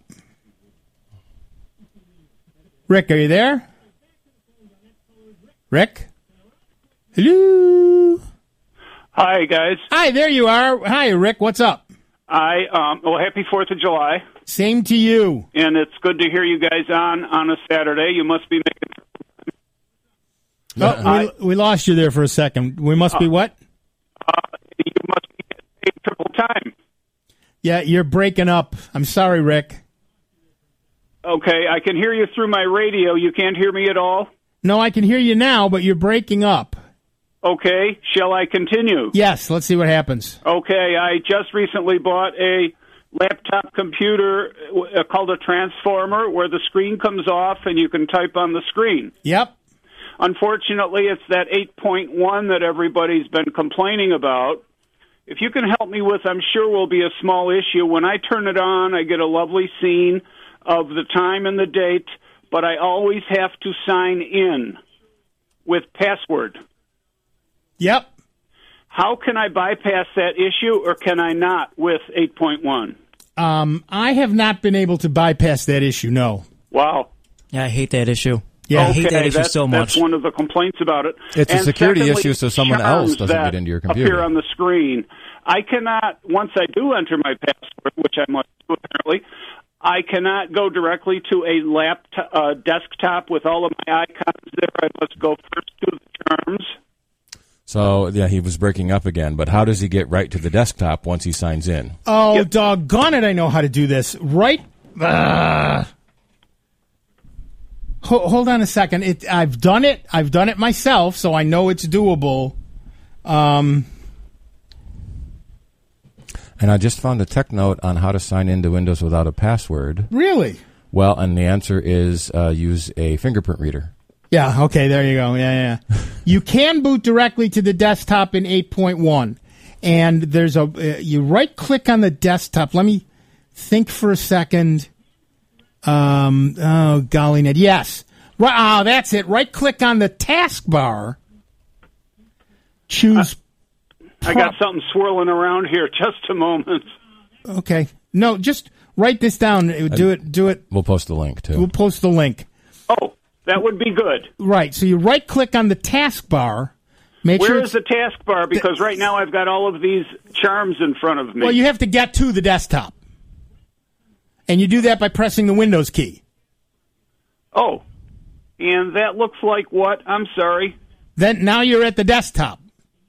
Rick, are you there? Rick? Hello? Hi, guys. Hi, there you are. Hi, Rick. What's up? I um, well, happy Fourth of July. Same to you. And it's good to hear you guys on on a Saturday. You must be making. Oh, I, we, we lost you there for a second. We must uh, be what? Uh, you must be getting triple time. Yeah, you're breaking up. I'm sorry, Rick. Okay, I can hear you through my radio. You can't hear me at all? No, I can hear you now, but you're breaking up. Okay, shall I continue? Yes, let's see what happens. Okay, I just recently bought a laptop computer uh, called a transformer where the screen comes off and you can type on the screen. Yep. Unfortunately, it's that eight point one that everybody's been complaining about. If you can help me with, I'm sure will be a small issue. When I turn it on, I get a lovely scene of the time and the date, but I always have to sign in with password. Yep. How can I bypass that issue, or can I not with eight point one? Um, I have not been able to bypass that issue, no. Wow. Yeah, I hate that issue. Yeah, I okay, hate that issue that's, so much. That's one of the complaints about it. It's and a security secondly, issue so someone else doesn't get into your computer. Appear on the screen. I cannot, once I do enter my password, which I must do apparently, I cannot go directly to a laptop, uh, desktop with all of my icons there. I must go first to the terms. So, yeah, he was breaking up again. But how does he get right to the desktop once he signs in? Oh, yep. Doggone it, I know how to do this. Right? Uh, ho- hold on a second. It, I've done it. I've done it myself, so I know it's doable. Um, and I just found a tech note on how to sign into Windows without a password. Really? Well, and the answer is uh, use a fingerprint reader. Yeah, okay, there you go. Yeah, yeah. You can boot directly to the desktop in eight point one. And there's a, uh, you right-click on the desktop. Let me think for a second. Um, oh, golly, Ned. Yes. Right, oh, that's it. Right-click on the taskbar. Choose... I got something swirling around here. Just a moment. Okay. No, just write this down. Do it. Do it. We'll post the link, too. We'll post the link. Oh, that would be good. Right. So you right-click on the taskbar. Make Where sure is the taskbar? Because right now I've got all of these charms in front of me. Well, you have to get to the desktop. And you do that by pressing the Windows key. Oh. And that looks like what? I'm sorry. Then now you're at the desktop.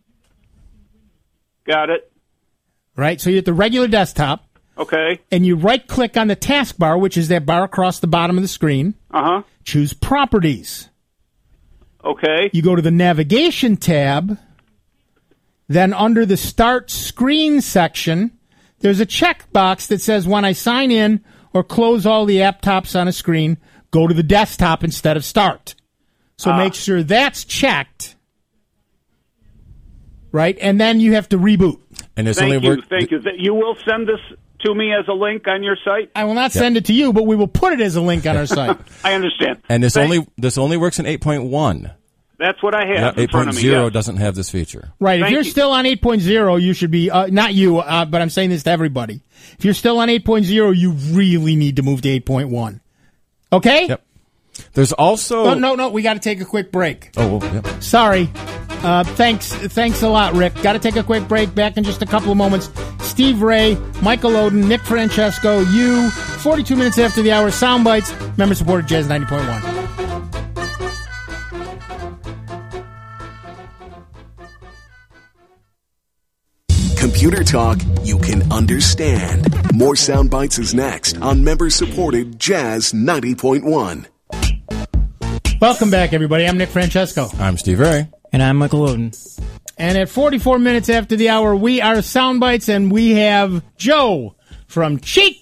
Got it. Right? So you're at the regular desktop. Okay. And you right-click on the taskbar, which is that bar across the bottom of the screen. Uh-huh. Choose Properties. Okay. You go to the Navigation tab. Then under the Start Screen section, there's a checkbox that says, when I sign in or close all the app tops on a screen, go to the desktop instead of Start. So Ah. make sure that's checked. Right? And then you have to reboot. And it's Thank only you. work- Thank you. You will send this to me as a link on your site? I will not send it to you, but we will put it as a link on our site. I understand. And this Thank- only this only works in eight point one. That's what I have Yeah, in eight front point of me. oh yes. doesn't have this feature. Right. If Thank you're you. still on eight point oh, you should be, uh, not you, uh, but I'm saying this to everybody. If you're still on eight point oh, you really need to move to eight point one. Okay? Yep. There's also... Oh, no, no, we got to take a quick break. Oh, well, yep. Sorry. Uh, thanks thanks a lot, Rick. Got to take a quick break. Back in just a couple of moments. Steve Ray, Michael Oden, Nick Francesco, you, forty-two minutes after the hour, Soundbites, member-supported Jazz ninety point one. Computer talk you can understand. More Sound Bites is next on member-supported Jazz ninety point one. Welcome back, everybody. I'm Nick Francesco. I'm Steve Ray. And I'm Michael Oden. And at forty-four minutes after the hour, we are Soundbites, and we have Joe from Cheat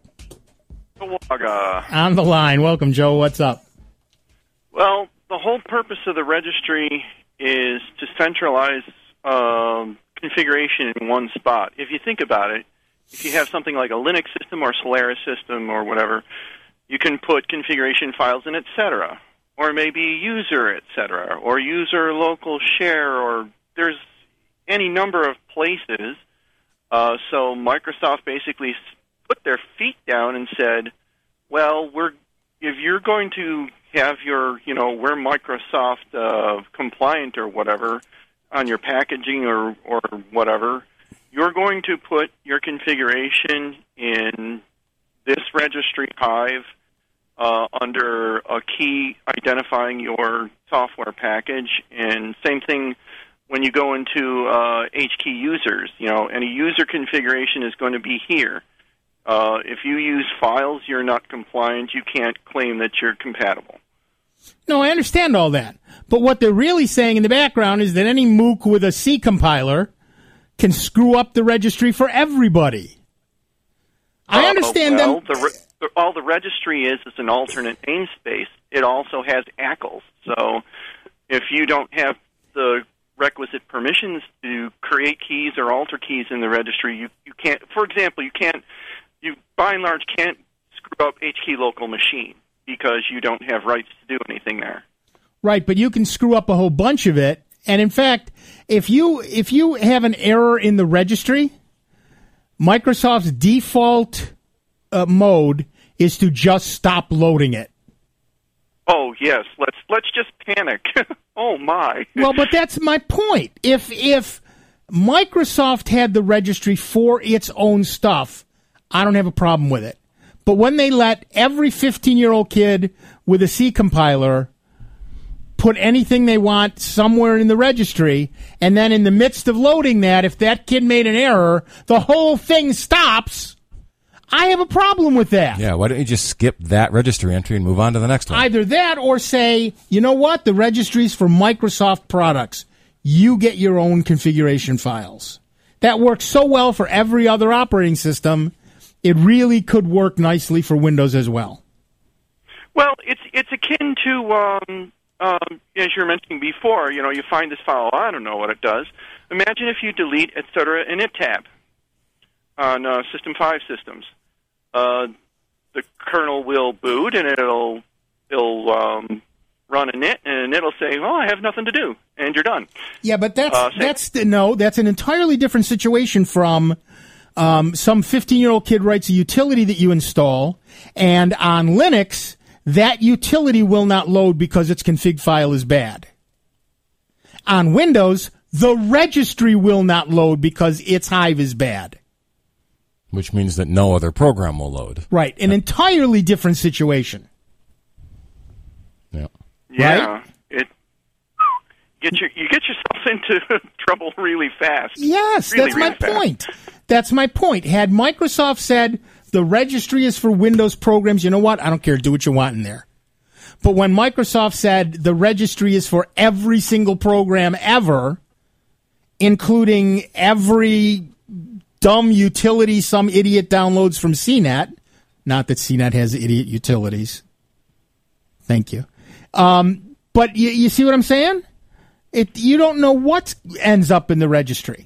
on the line. Welcome, Joe. What's up? Well, the whole purpose of the registry is to centralize um, configuration in one spot. If you think about it, if you have something like a Linux system or Solaris system or whatever, you can put configuration files in, et cetera, or maybe user, et cetera, or user local share, or there's any number of places. Uh, so Microsoft basically put their feet down and said, well, we're if you're going to have your, you know, we're Microsoft uh, compliant or whatever on your packaging or, or whatever, you're going to put your configuration in this registry Hive uh, under a key identifying your software package. And same thing when you go into uh, H key users. You know, any user configuration is going to be here. Uh, if you use files you're not compliant, you can't claim that you're compatible. No, I understand all that. But what they're really saying in the background is that any MOOC with a C compiler can screw up the registry for everybody. I understand uh, well, them. The re- the, all the registry is is an alternate namespace. It also has A C Ls. So if you don't have the requisite permissions to create keys or alter keys in the registry, you, you can't, for example, you can't, you by and large can't screw up H key local machine because you don't have rights to do anything there. Right, but you can screw up a whole bunch of it. And in fact, if you if you have an error in the registry, Microsoft's default uh, mode is to just stop loading it. Oh yes, let's let's just panic. Oh my. Well, but that's my point. If if Microsoft had the registry for its own stuff, I don't have a problem with it. But when they let every fifteen-year-old kid with a C compiler put anything they want somewhere in the registry, and then in the midst of loading that, if that kid made an error, the whole thing stops, I have a problem with that. Yeah, why don't you just skip that registry entry and move on to the next one? Either that or say, you know what, the registry's for Microsoft products. You get your own configuration files. That works so well for every other operating system, it really could work nicely for Windows as well. Well, it's it's akin to, um, um, as you were mentioning before, you know, you find this file, I don't know what it does. Imagine if you delete, et cetera, init tab on uh, System five systems. Uh, the kernel will boot, and it'll it'll um, run a init, and it'll say, "Oh, I have nothing to do," and you're done. Yeah, but that's Uh, that's the, no, that's an entirely different situation from um, some fifteen-year-old kid writes a utility that you install, and on Linux, that utility will not load because its config file is bad. On Windows, the registry will not load because its Hive is bad. Which means that no other program will load. Right, an entirely different situation. Yeah. Yeah, Right? it get your you get yourself into trouble really fast. Yes, Really, that's my really fast. point. That's my point. Had Microsoft said the registry is for Windows programs, you know what? I don't care. Do what you want in there. But when Microsoft said the registry is for every single program ever, including every dumb utility some idiot downloads from C net, not that C net has idiot utilities. Thank you. Um, but you, you see what I'm saying? It, you don't know what ends up in the registry.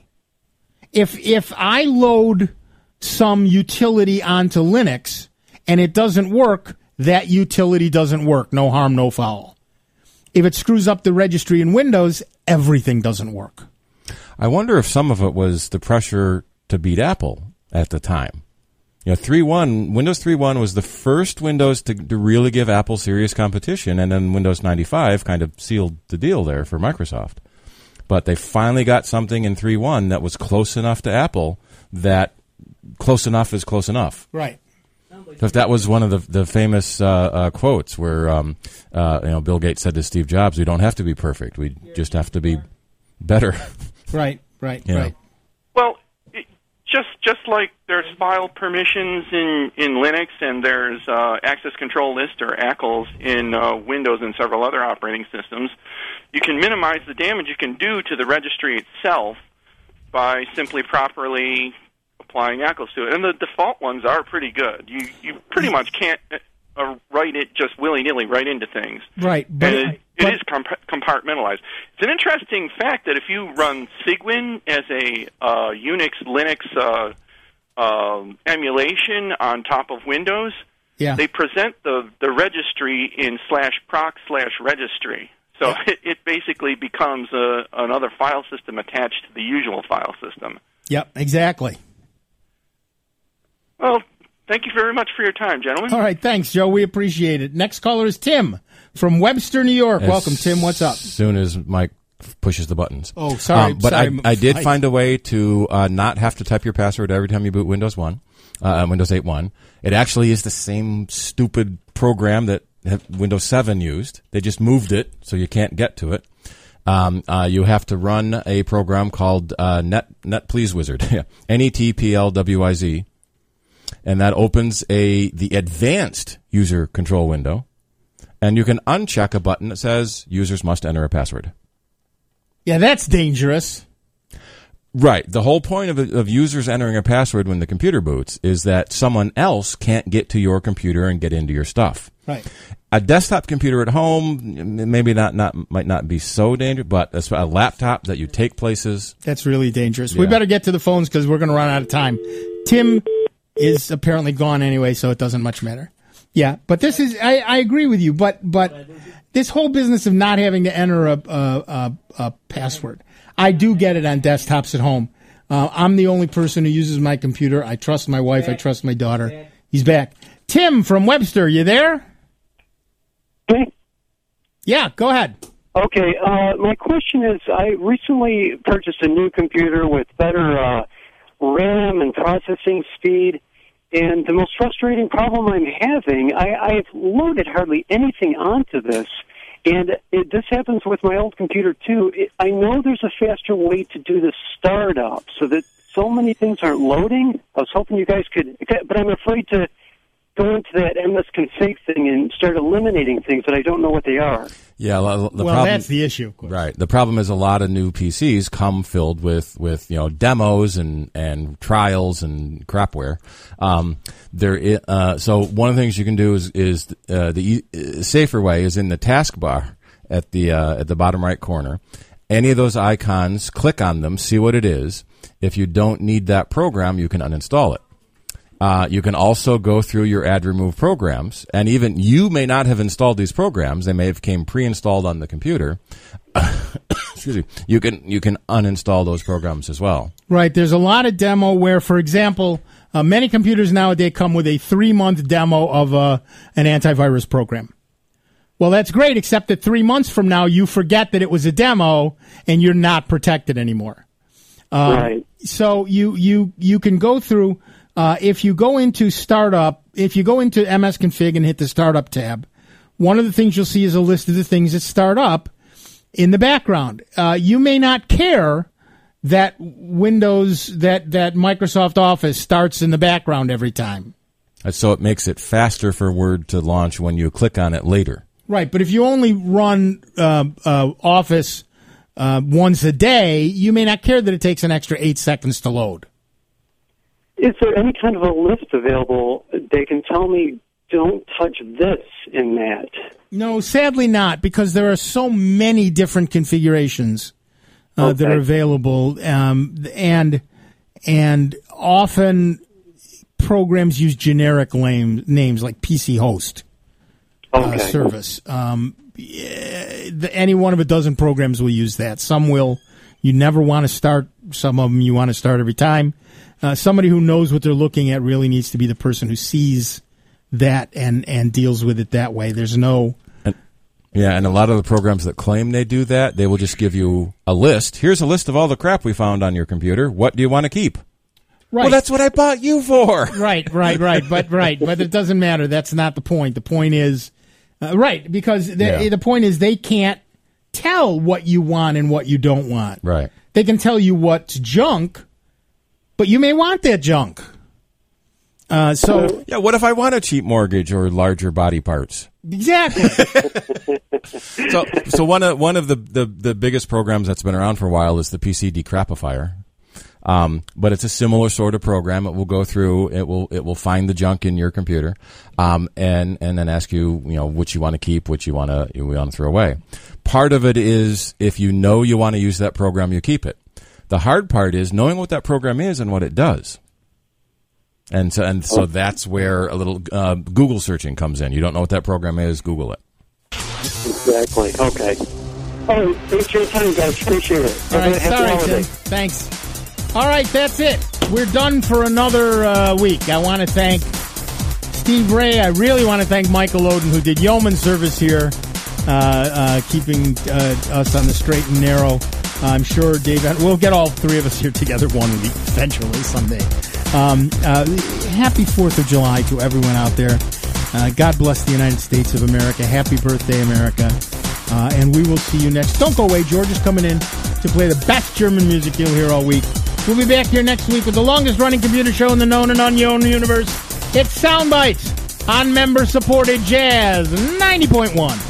If if I load some utility onto Linux and it doesn't work, that utility doesn't work. No harm, no foul. If it screws up the registry in Windows, everything doesn't work. I wonder if some of it was the pressure to beat Apple at the time. You know, three point one, Windows three point one was the first Windows to, to really give Apple serious competition, and then Windows ninety-five kind of sealed the deal there for Microsoft. But they finally got something in three point one that was close enough to Apple that close enough is close enough. Right. So if that was one of the the famous uh, uh, quotes where um, uh, you know Bill Gates said to Steve Jobs, "We don't have to be perfect. We just have to be better." Right, right, You know. right. Well, it, just just like there's file permissions in, in Linux, and there's uh, access control list or A C Ls in uh, Windows and several other operating systems, you can minimize the damage you can do to the registry itself by simply properly applying A C Ls to it. And the default ones are pretty good. You you pretty much can't uh, write it just willy-nilly right into things. Right, but, and it, but it is comp- compartmentalized. It's an interesting fact that if you run Cygwin as a uh, Unix, Linux uh, um, emulation on top of Windows, Yeah. they present the, the registry in slash proc slash registry. So Yeah. it, it basically becomes a, another file system attached to the usual file system. Yep, exactly. Well, thank you very much for your time, gentlemen. All right, thanks, Joe. We appreciate it. Next caller is Tim from Webster, New York. As Welcome, Tim. What's up? As soon as Mike pushes the buttons. Oh, sorry. Um, but sorry. I, I did I- find a way to uh, not have to type your password every time you boot Windows one, uh, Windows eight point one. It actually is the same stupid program that Windows seven used. They just moved it so you can't get to it. Um, uh, you have to run a program called uh, Net NetPlease Wizard, N E T P L W I Z, and that opens a the advanced user control window, and you can uncheck a button that says users must enter a password. Yeah, that's dangerous. Right. The whole point of, of users entering a password when the computer boots is that someone else can't get to your computer and get into your stuff. Right. A desktop computer at home, maybe not, not might not be so dangerous, but a laptop that you take places. That's really dangerous. We Yeah. better get to the phones because we're going to run out of time. Tim is apparently gone anyway, so it doesn't much matter. Yeah, but this is, I, I agree with you, but but this whole business of not having to enter a, a, a, a password, I do get it on desktops at home. Uh, I'm the only person who uses my computer. I trust my wife. I trust my daughter. He's back. Tim from Webster, you there? Yeah, go ahead. Okay, uh, my question is, I recently purchased a new computer with better uh, RAM and processing speed, and the most frustrating problem I'm having, I, I've loaded hardly anything onto this, and it, this happens with my old computer too. It, I know there's a faster way to do the startup so that so many things aren't loading. I was hoping you guys could, but I'm afraid to go into that M S config thing and start eliminating things that I don't know what they are. Yeah, the well, problem, that's the issue. Of course. Right. The problem is a lot of new P Cs come filled with, with you know demos and, and trials and crapware. Um, there, i- uh, so one of the things you can do is is uh, the e- safer way is in the taskbar at the uh, at the bottom right corner. Any of those icons, click on them, see what it is. If you don't need that program, you can uninstall it. Uh, you can also go through your add remove programs, and even you may not have installed these programs. They may have came pre-installed on the computer. Excuse me. You can you can uninstall those programs as well. Right. There's a lot of demo where, for example, uh, many computers nowadays come with a three-month demo of uh, an antivirus program. Well, that's great, except that three months from now, you forget that it was a demo, and you're not protected anymore. Uh, right. So you, you, you can go through... Uh, if you go into startup, if you go into M S Config and hit the startup tab, one of the things you'll see is a list of the things that start up in the background. Uh, you may not care that Windows, that, that Microsoft Office starts in the background every time. So it makes it faster for Word to launch when you click on it later. Right, but if you only run uh, uh, Office uh, once a day, you may not care that it takes an extra eight seconds to load. Is there any kind of a list available they can tell me, don't touch this in that? No, sadly not, because there are so many different configurations uh, okay. that are available, um, and and often programs use generic lame, names like P C host okay. uh, service. Um, the, any one of a dozen programs will use that. Some will. You never want to start. Some of them you want to start every time. Uh, somebody who knows what they're looking at really needs to be the person who sees that and, and deals with it that way. There's no... And, yeah, and a lot of the programs that claim they do that, they will just give you a list. Here's a list of all the crap we found on your computer. What do you want to keep? Right. Well, that's what I bought you for. Right, right, right. But right, but it doesn't matter. That's not the point. The point is... Uh, right, because the, yeah. the point is they can't tell what you want and what you don't want. Right. They can tell you what's junk, but you may want that junk. Uh, so yeah, what if I want a cheap mortgage or larger body parts? Exactly. so, so one of one of the, the, the biggest programs that's been around for a while is the P C Decrapifier. Um, but it's a similar sort of program. It will go through. It will it will find the junk in your computer, um, and and then ask you, you know, which you want to keep, which you want to you want to throw away. Part of it is if you know you want to use that program, you keep it. The hard part is knowing what that program is and what it does. And so, and so that's where a little uh, Google searching comes in. You don't know what that program is, Google it. Exactly. Okay. Oh, thanks for your time, guys. Appreciate it. All right, sorry, Tim. Thanks. All right, that's it. We're done for another uh, week. I want to thank Steve Ray. I really want to thank Michael Oden, who did yeoman service here, uh, uh, keeping uh, us on the straight and narrow. I'm sure Dave, we'll get all three of us here together one week, eventually, someday. Um, uh, happy fourth of July to everyone out there. Uh, God bless the United States of America. Happy birthday, America. Uh, and we will see you next. Don't go away. George is coming in to play the best German music you'll hear all week. We'll be back here next week with the longest-running computer show in the known and unknown universe. It's Soundbites on member-supported Jazz ninety point one.